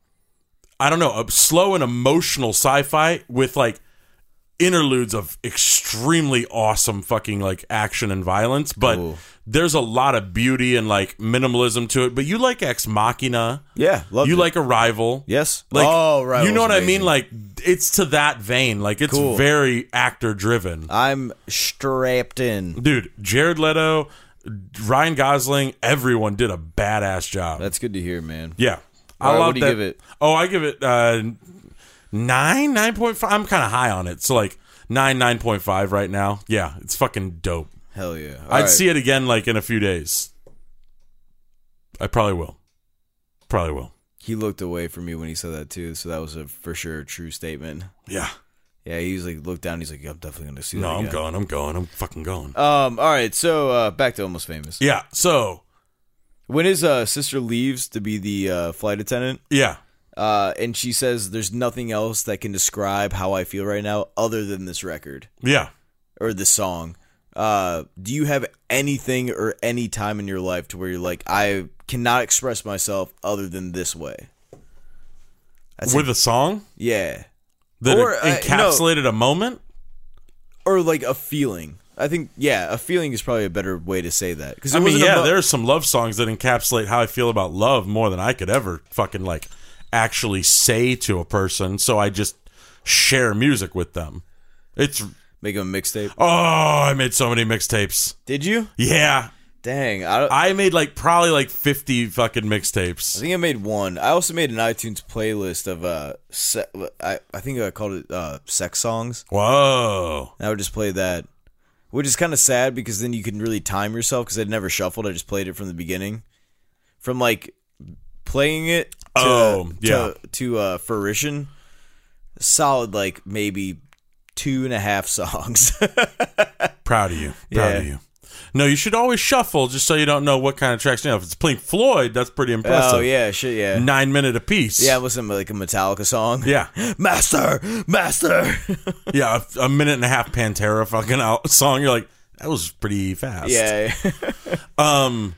I don't know, a slow and emotional sci-fi with like interludes of extremely awesome fucking like action and violence, but Cool. there's a lot of beauty and like minimalism to it. But you like Ex Machina, Yeah, loved you it. like Arrival, Yes. like oh, right. you know what I mean? Like it's to that vein, like it's Cool. very actor driven. I'm strapped in. Dude, Jared Leto, Ryan Gosling, everyone did a badass job. That's good to hear, man. Yeah. All I right, love what do you that. give it? Oh, I give it uh, nine, nine point five. I'm kind of high on it. So like nine, nine point five right now. Yeah, it's fucking dope. Hell yeah. All I'd right. see it again like in a few days. I probably will. Probably will. He looked away from me when he said that too, so that was a for sure true statement. Yeah. Yeah, he was like looked down. He's like, I'm definitely gonna see No, that. I'm again. going. I'm going. I'm fucking going. Um. All right. So uh, back to Almost Famous. Yeah. So, When his uh, sister leaves to be the uh, flight attendant, yeah. uh, and she says, "There's nothing else that can describe how I feel right now other than this record Yeah. or this song." Uh, do you have anything or any time in your life to where you're like, I cannot express myself other than this way? That's With a, a song yeah, that Or, uh, encapsulated a moment? or like a feeling. I think yeah, a feeling is probably a better way to say that. Because I mean, yeah, there's some love songs that encapsulate how I feel about love more than I could ever fucking like actually say to a person. So I just share music with them. It's make him a mixtape. oh, I made so many mixtapes. Did you? Yeah, Dang, I, don't, I I made like probably like fifty fucking mixtapes. think I made one. I also made an iTunes playlist of uh, se- I I think I called it uh, sex songs. Whoa, And I would just play that, which is kind of sad because then you can really time yourself because I'd never shuffled. I just played it from the beginning, from like playing it to Oh, yeah. to, to uh, fruition. Solid, like maybe two and a half songs. proud of you, proud Yeah. of you. No, you should always shuffle just so you don't know what kind of tracks you know. If it's Pink Floyd, that's pretty impressive. Oh yeah, shit yeah. Nine minute apiece. Yeah, I'm listening to like a Metallica song. Yeah. Master, Master. Yeah, a, a minute and a half Pantera fucking out song. You're like, that was pretty fast. yeah. Um.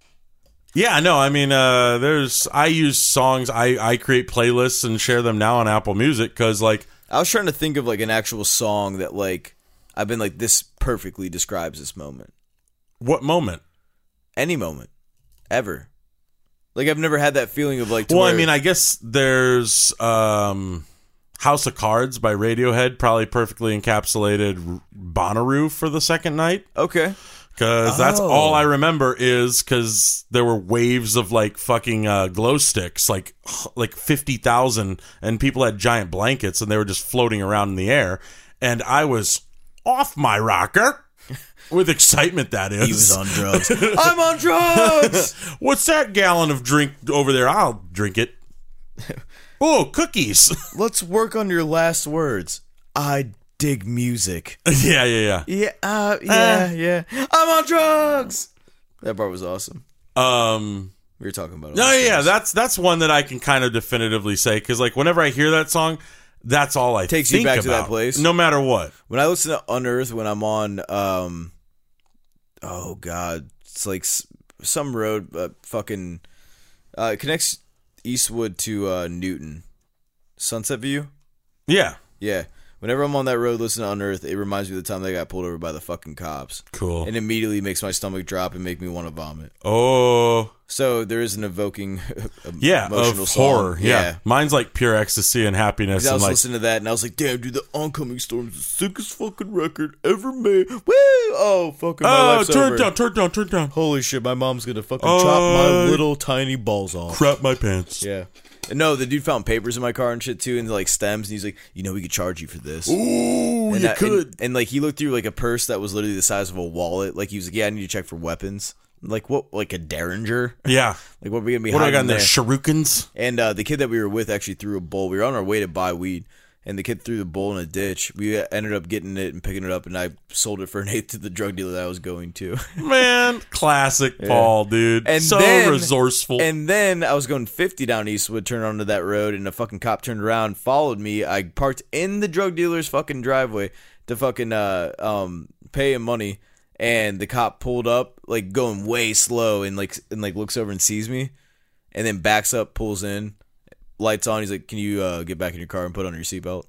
Yeah, no, I mean, uh, there's. I use songs. I I create playlists and share them now on Apple Music because, like, I was trying to think of like an actual song that like I've been like this perfectly describes this moment. what moment? Any moment, ever. Like I've never had that feeling of like. to Well, I where- mean, I guess there's um, House of Cards by Radiohead probably perfectly encapsulated Bonnaroo for the second night. okay. Because that's Oh. all I remember is because there were waves of like fucking uh, glow sticks, like like fifty thousand, and people had giant blankets and they were just floating around in the air. And I was off my rocker with excitement, that is. He was on drugs. I'm on drugs. What's that gallon of drink over there? I'll drink it. Oh, cookies. Let's work on your last words. I dig music. yeah, yeah, Yeah, uh, yeah, yeah. I'm on drugs. That part was awesome. yeah. Um. We were talking about it. No, yeah, that's that's one that I can kind of definitively say because, like, whenever I hear that song, that's all I Takes you think back to that about, place? no matter what. When I listen to Unearth, when I'm on, um, oh god, it's like s- some road, uh, fucking, uh, it connects Eastwood to uh, Newton, Sunset View. Yeah, Yeah, Whenever I'm on that road listening to Unearthed, it reminds me of the time that I got pulled over by the fucking cops. Cool. And immediately makes my stomach drop and make me want to vomit. Oh. So there is an evoking yeah, emotional of song. horror. Yeah. yeah. Mine's like pure ecstasy and happiness. I was and like, listening to that and I was like, damn, dude, the Oncoming Storm's the sickest fucking record ever made. Woo! Oh, fucking my oh, life's turn over. it down, turn it down, turn it down. Holy shit, my mom's gonna fucking Uh, chop my little tiny balls off. Crap my pants. Yeah. And no, the dude found papers in my car and shit too, and like stems, and he's like, you know, we could charge you for this. Ooh, and you I- could. And, and like he looked through like a purse that was literally the size of a wallet. Like he was like, yeah, I need to check for weapons. Like what? Like a Derringer? Yeah. Like what are we gonna be? What do I hiding got in there? there? Shurikens? And uh, the kid that we were with actually threw a bowl. We were on our way to buy weed, and the kid threw the bowl in a ditch. We ended up getting it and picking it up, and I sold it for an eighth to the drug dealer that I was going to. Man, classic Paul, dude. And so then- resourceful. And then I was going fifty down Eastwood, turned onto that road, and a fucking cop turned around, followed me. I parked in the drug dealer's fucking driveway to fucking uh, um, pay him money, and the cop pulled up, like going way slow, and like and like looks over and sees me, and then backs up, pulls in, lights on. He's like, "Can you uh, get back in your car and put on your seatbelt?"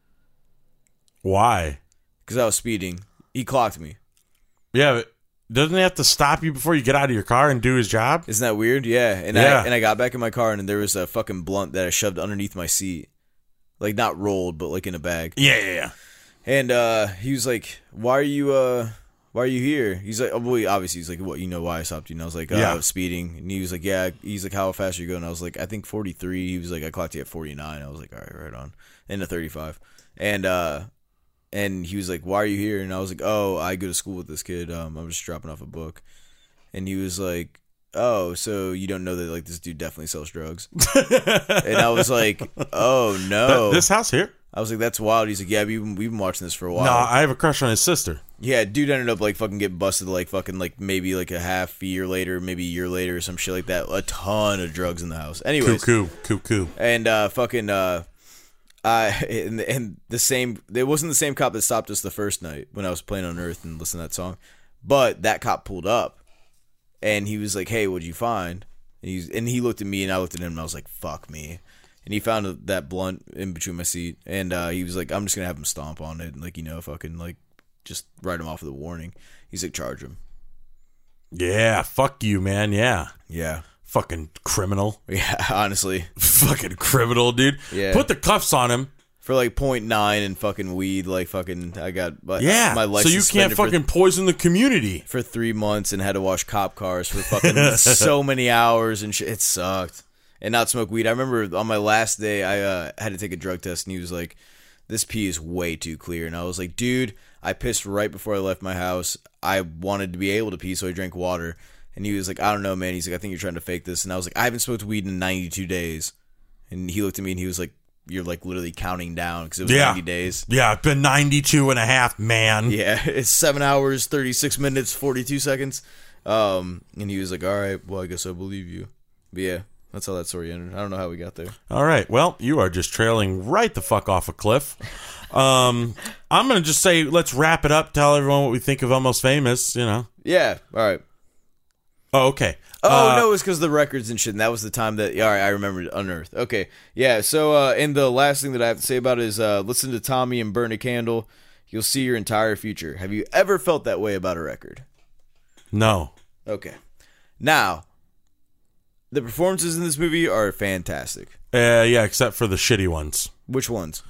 Why? Because I was speeding. He clocked me. Yeah, but doesn't he have to stop you before you get out of your car and do his job? Isn't that weird? Yeah. And Yeah. I and I got back in my car, and there was a fucking blunt that I shoved underneath my seat, like not rolled, but like in a bag. Yeah, yeah, yeah. And uh, he was like, "Why are you uh, why are you here?" He's like, "Oh, well, obviously." He's like, "What? You know why I stopped you?" And I was like, uh, Yeah. "I was speeding." And he was like, "Yeah." He's like, "How fast are you going?" And I was like, "I think forty-three." He was like, "I clocked you at forty-nine." I was like, "All right, right on." And a thirty-five. And uh, and he was like, "Why are you here?" And I was like, "Oh, I go to school with this kid. Um, I'm just dropping off a book." And he was like, "Oh, so you don't know that like this dude definitely sells drugs?" And I was like, "Oh no." Th- this house here? I was like, "That's wild." He's like, "Yeah, we've been, we've been watching this for a while." No, I have a crush on his sister. Yeah, dude ended up like fucking getting busted like fucking like maybe like a half year later, maybe a year later or some shit like that. A ton of drugs in the house. Anyways, Cuckoo, cuckoo. and uh, fucking uh, I and, and the same. It wasn't the same cop that stopped us the first night when I was playing on Earth and listening to that song, but that cop pulled up, and he was like, "Hey, what'd you find?" And he's and he looked at me and I looked at him and I was like, "Fuck me." And he found that blunt in between my seat, and uh, he was like, "I'm just gonna have him stomp on it, and like you know, fucking like just write him off with a warning." He's like, "Charge him." Yeah, fuck you, man. Yeah. Yeah, Fucking criminal. yeah. Honestly, Fucking criminal, dude. Yeah. Put the cuffs on him. for like point nine and fucking weed, like fucking, I got my, Yeah. my so license you can't suspended for- fucking poison the community. for three months and had to wash cop cars for fucking so many hours and shit. It sucked. And not smoke weed. I remember on my last day, I uh, had to take a drug test, and he was like, "This pee is way too clear." And I was like, "Dude, I pissed right before I left my house. I wanted to be able to pee, so I drank water." And he was like, "I don't know, man." He's like, "I think you're trying to fake this." And I was like, "I haven't smoked weed in ninety-two days." And he looked at me and he was like, "You're like literally counting down because it was Yeah. ninety days." Yeah, it's been ninety-two and a half, man. Yeah, it's seven hours, thirty-six minutes, forty-two seconds. Um, and he was like, "All right, well, I guess I believe you." But yeah, that's how that story ended. I don't know how we got there. All right. Well, you are just trailing right the fuck off a cliff. Um, I'm going to just say, let's wrap it up. Tell everyone what we think of Almost Famous, you know. Yeah, all right. Oh, okay. Oh, Uh, no, it was because of the records and shit, and that was the time that, all right, I remembered Unearthed. Okay, yeah, so, uh, and the last thing that I have to say about it is, uh, listen to Tommy and Burn a Candle. You'll see your entire future. Have you ever felt that way about a record? No. Okay. Now, the performances in this movie are fantastic. Uh, yeah, except for the shitty ones. Which ones?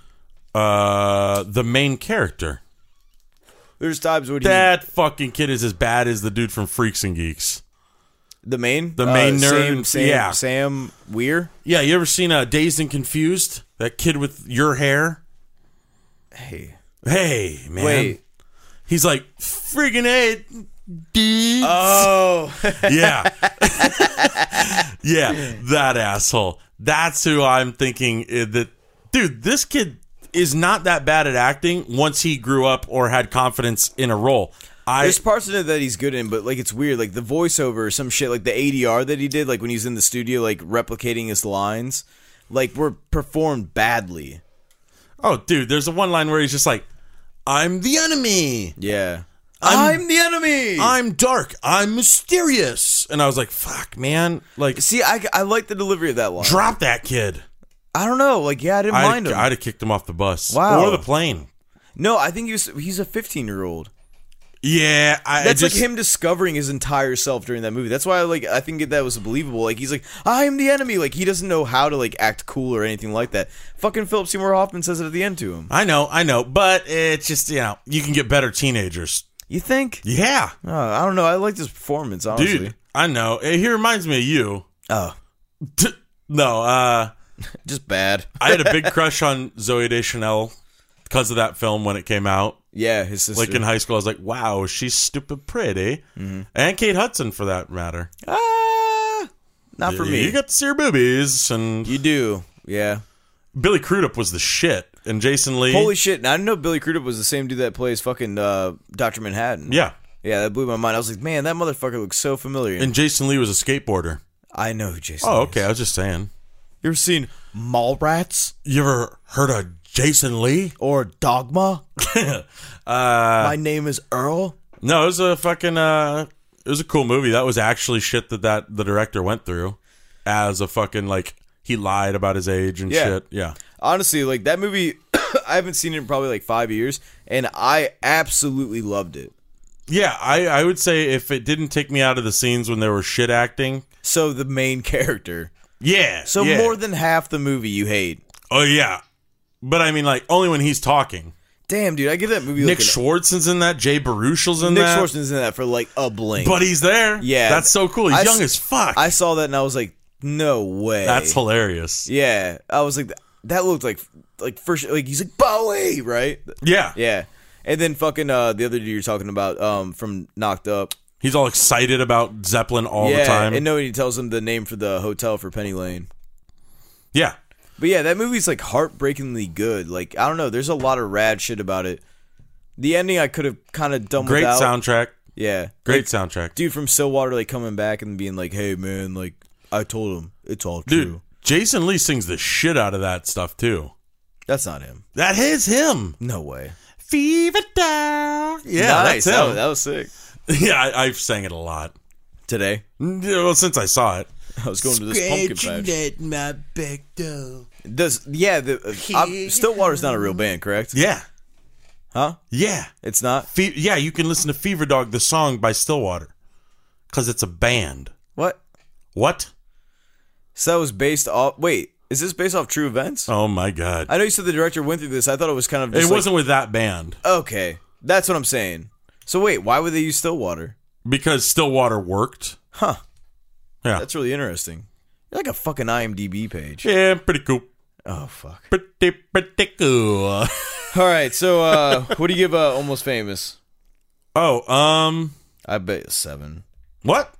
Uh, the main character. There's times when he, That fucking kid is as bad as the dude from Freaks and Geeks. the main, The main nerd, Sam, Sam, yeah. Sam Weir. Yeah, you ever seen uh, Dazed and Confused? That kid with your hair? Hey, Hey, man. wait. He's like, friggin' A, dude. Oh, Yeah. Yeah, that asshole. That's who I'm thinking. uh, That dude, this kid is not that bad at acting once he grew up or had confidence in a role. I there's parts in it that he's good in, but like it's weird, like the voiceover or some shit, like the A D R that he did, like when he was in the studio, like replicating his lines, like were performed badly. Oh, dude, there's a one line where he's just like, I'm the enemy. Yeah, I'm- I'm, the enemy. I'm dark. I'm mysterious. And I was like, fuck, man. Like, See, I, I like the delivery of that line. drop that kid. I don't know, like yeah, I didn't I'd, mind him. I'd have kicked him off the bus. Wow. Or the plane. No, I think he was, he's a fifteen year old. Yeah, I That's just, like him discovering his entire self during that movie. That's why, like, I think that was believable. Like, he's like, I am the enemy. Like, he doesn't know how to like act cool or anything like that. Fucking Philip Seymour Hoffman says it at the end to him. I know, I know, but it's just, you know, you can get better teenagers. You think? Yeah, Oh, I don't know. I like this performance, honestly. dude, I know. Eh, He reminds me of you. Oh, No, uh, just bad. I had a big crush on Zoe Deschanel because of that film when it came out. Yeah, his sister. Like in high school, I was like, wow, she's stupid pretty. Mm-hmm. And Kate Hudson, for that matter. Ah, not for me. You got to see her boobies. And You do. Yeah. Billy Crudup was the shit. And Jason Lee. Holy shit. Now, I didn't know Billy Crudup was the same dude that plays fucking uh, Doctor Manhattan. Yeah. Yeah, that blew my mind. I was like, man, that motherfucker looks so familiar. And Jason Lee was a skateboarder. I know who Jason Oh, is. okay. I was just saying. You ever seen Mallrats? You ever heard of Jason Lee? Or Dogma? uh, My name is Earl? no, it was a fucking, uh, it was a cool movie. That was actually shit that, that the director went through as a fucking, like, he lied about his age and Yeah. shit. Yeah. Honestly, like, that movie, I haven't seen it in probably like five years, and I absolutely loved it. Yeah, I, I would say if it didn't take me out of the scenes when there were shit acting. So, the main character. Yeah. So, yeah. more than half the movie you hate. Oh, yeah. But I mean, like, only when he's talking. Damn, dude, I give that movie Nick like an- Schwartzen's in that. Jay Baruchel's in Nick that. Schwartzen's in that for like a blink. But he's there. Yeah. That's so cool. He's I young s- as fuck. I saw that and I was like, no way. That's hilarious. Yeah, I was like, that looked like like first like he's like Bowie, right? Yeah. Yeah, and then fucking uh, the other dude you're talking about um, from Knocked Up. He's all excited about Zeppelin all yeah, the time. and nobody tells him the name for the hotel for Penny Lane. Yeah. But yeah, that movie's like heartbreakingly good. Like I don't know, there's a lot of rad shit about it. The ending I could have kind of done Great without. soundtrack. Yeah, Great like, soundtrack. dude from Stillwater like coming back and being like, "Hey man, like I told him it's all Dude, true." Jason Lee sings the shit out of that stuff, too. That's not him. That is him. No way. Fever down. Yeah, nice. that's That him. was, that was sick. Yeah, I, I've sang it a lot. Today, Yeah, well, since I saw it. I was going to this pumpkin patch. my back door. Does yeah? The uh, I'm- Stillwater's not a real band, correct? Yeah. Huh? Yeah. It's not. Fe- yeah, you can listen to Fever Dog, the song by Stillwater. Because it's a band. What? What? So that was based off. Wait, is this based off true events? Oh, my God. I know you said the director went through this. I thought it was kind of. It Just like- wasn't with that band. okay. That's what I'm saying. So wait, why would they use Stillwater? Because Stillwater worked. Huh? Yeah. That's really interesting. You're like a fucking I M D B page. Yeah, pretty cool. Oh fuck. Pretty, pretty cool. All right. So uh, what do you give uh, Almost Famous? Oh, um, I bet it's seven. what?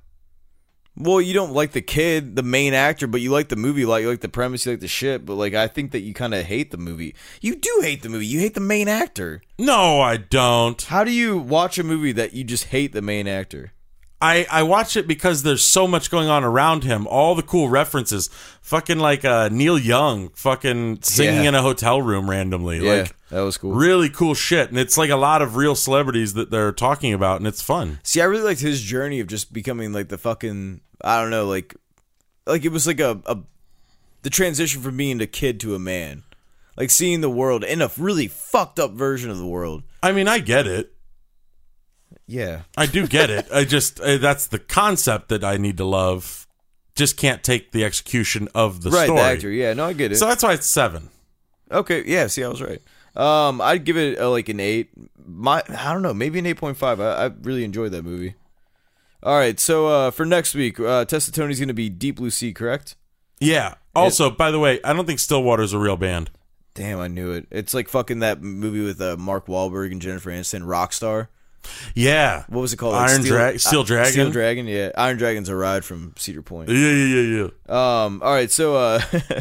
Well, you don't like the kid, the main actor, but you like the movie, like you like the premise, you like the shit. But like, I think that you kind of hate the movie. You do hate the movie. You hate the main actor. No, I don't. How do you watch a movie that you just hate the main actor? I, I watch it because there's so much going on around him. All the cool references. Fucking like uh, Neil Young fucking singing Yeah. in a hotel room randomly. Like, that was cool. really cool shit. And it's like a lot of real celebrities that they're talking about, and it's fun. See, I really liked his journey of just becoming like the fucking, I don't know, like, like it was like a, a the transition from being a kid to a man. Like seeing the world in a really fucked up version of the world. I mean, I get it. Yeah. I do get it. I just, uh, that's the concept that I need to love. Just can't take the execution of the right, story. the actor. Yeah, no, I get it. So that's why it's seven. Okay, yeah, see, I was right. Um, I'd give it uh, like an eight. My, I don't know, maybe an eight point five. I, I really enjoyed that movie. All right, so uh, for next week, uh, Tessa Tony's going to be Deep Blue Sea, correct? Yeah. Also, by the way, I don't think Stillwater's a real band. Damn, I knew it. It's like fucking that movie with uh, Mark Wahlberg and Jennifer Aniston, Rockstar. Yeah. What was it called? Iron Steel, Dra- Steel uh, Dragon? Steel Dragon, yeah. Iron Dragon's a ride from Cedar Point. Yeah, yeah, yeah, yeah. Um, all right, so uh,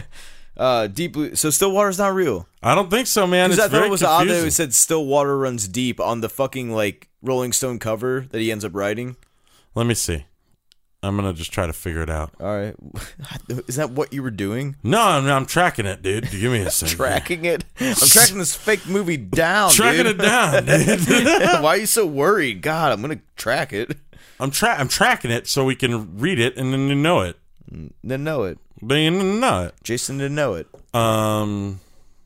uh, Deep Blue. So Stillwater's not real. I don't think so, man. It's Because I thought very it was odd that confusing. it said Stillwater runs deep on the fucking like Rolling Stone cover that he ends up writing. Let me see. I'm going to just try to figure it out. All right, is that what you were doing? No, I'm, I'm tracking it, dude. Give me a second. Tracking it? I'm tracking this fake movie down. Tracking dude. it down, dude. Why are you so worried? God, I'm gonna track it. I'm, tra- I'm tracking it so we can read it and then you know it. Didn't know it. But you know it. Jason didn't know it. Um,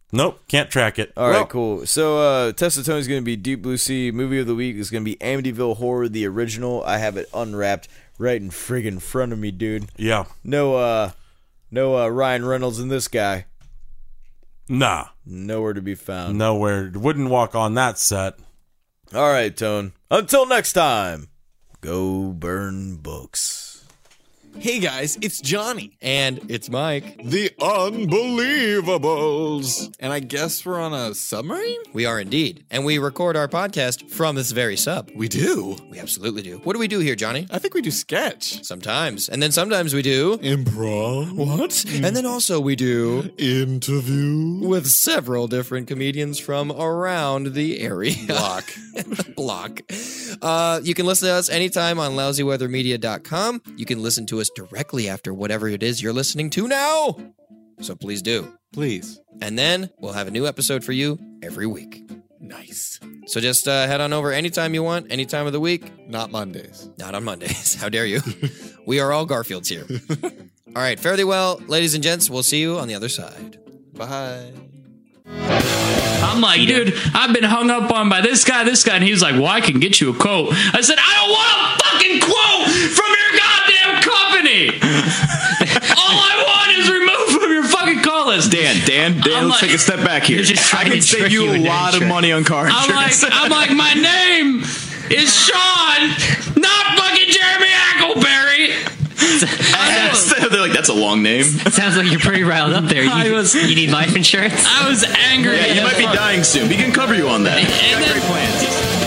Nope, can't track it. All right, Well, cool. So, uh, Test of Tony is going to be Deep Blue Sea. Movie of the week is going to be Amityville Horror, the original. I have it unwrapped right in friggin' front of me, dude. Yeah. No, uh, no uh, Ryan Reynolds in this guy. Nah. Nowhere to be found. Nowhere. Wouldn't walk on that set. All right, Tone. Until next time, go burn books. Hey guys, it's Johnny. And it's Mike. The Unbelievables. And I guess we're on a submarine? We are indeed. And we record our podcast from this very sub. We do. We absolutely do. What do we do here, Johnny? I think we do sketch. Sometimes. And then sometimes we do... Improv. What? And then also we do... Interview. With several different comedians from around the area. Block. Block. Uh, you can listen to us anytime on lousy weather media dot com. You can listen to us directly after whatever it is you're listening to now. So please do. Please. And then we'll have a new episode for you every week. Nice. So just uh, head on over anytime you want, any time of the week. Not Mondays. Not on Mondays. How dare you? We are all Garfields here. All right, fare thee well, ladies and gents. We'll see you on the other side. Bye. I'm like, dude, I've been hung up on by this guy, this guy, and he's like, well, I can get you a quote. I said, I don't want a fucking quote from your goddamn company. All I want is removed from your fucking call list. Dan, Dan, Dan, I'm let's like, take a step back here. you're just I trying can to save trick you you a into lot of insurance. money on car I'm like, insurance. I'm like, my name is Sean, not fucking Jeremy Ackleberry. They're like, that's a long name. Sounds like you're pretty riled up there. You, I was- you need life insurance? I was angry. Yeah, you might be dying soon. We can cover you on that. And Got then- great plans.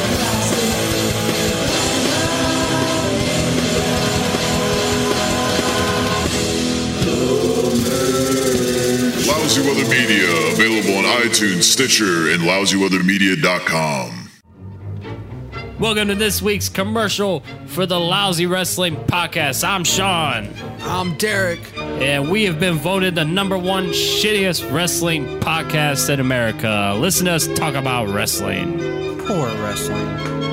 Lousy Weather Media, available on iTunes, Stitcher, and lousy weather media dot com. Welcome to this week's commercial for the Lousy Wrestling Podcast. I'm Sean. I'm Derek. And we have been voted the number one shittiest wrestling podcast in America. Listen to us talk about wrestling. Poor wrestling.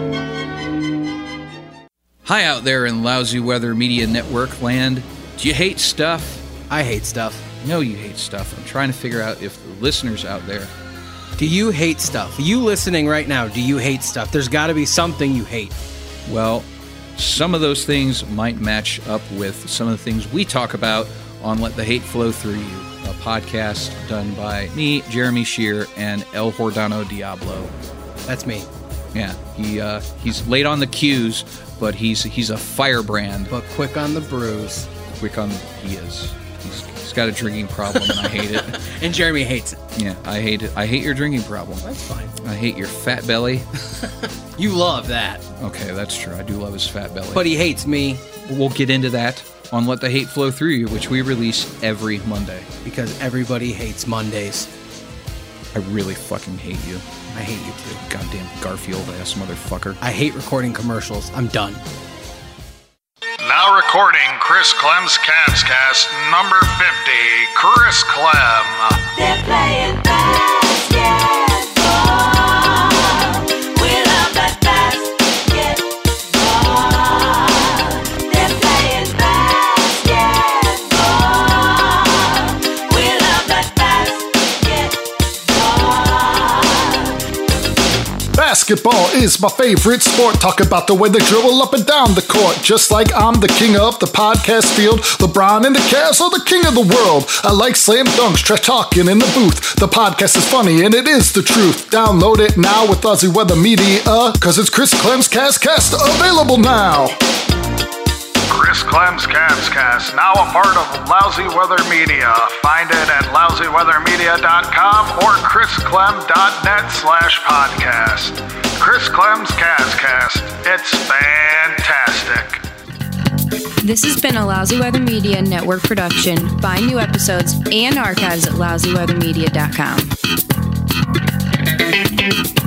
Hi out there in Lousy Weather Media Network land. Do you hate stuff? I hate stuff. No, you hate stuff. I'm trying to figure out if the listeners out there... Do you hate stuff? You listening right now, do you hate stuff? There's got to be something you hate. Well, some of those things might match up with some of the things we talk about on Let the Hate Flow Through You, a podcast done by me, Jeremy Shear, and El Hordano Diablo. That's me. Yeah, he uh, he's late on the cues, but he's he's a firebrand. But quick on the bruise. Quick on, he is. He's, he's got a drinking problem, and I hate it. And Jeremy hates it. Yeah, I hate it. I hate your drinking problem. That's fine. I hate your fat belly. You love that. Okay, that's true. I do love his fat belly. But he hates me. We'll get into that on Let the Hate Flow Through You, which we release every Monday. Because everybody hates Mondays. I really fucking hate you. I hate you too. Goddamn Garfield-ass motherfucker. I hate recording commercials. I'm done. Now recording Chris Clem's Cavscast number fifty. Chris Clem. They're playing basketball. We love that basketball. They're playing basketball. We love that basketball. Basketball is my favorite sport. Talk about the way they dribble up and down the court. Just like I'm the king of the podcast field. LeBron and the Cavs are the king of the world. I like slam dunks, trash talking in the booth. The podcast is funny and it is the truth. Download it now with Lousy Weather Media, cause it's Chris Clem's Cavscast, available now. Chris Clem's Cavscast, now a part of Lousy Weather Media. Find it at lousy weather media dot com or chris clem dot net slash podcast. Chris Clem's Cavscast. It's fantastic. This has been a Lousy Weather Media Network production. Find new episodes and archives at lousy weather media dot com.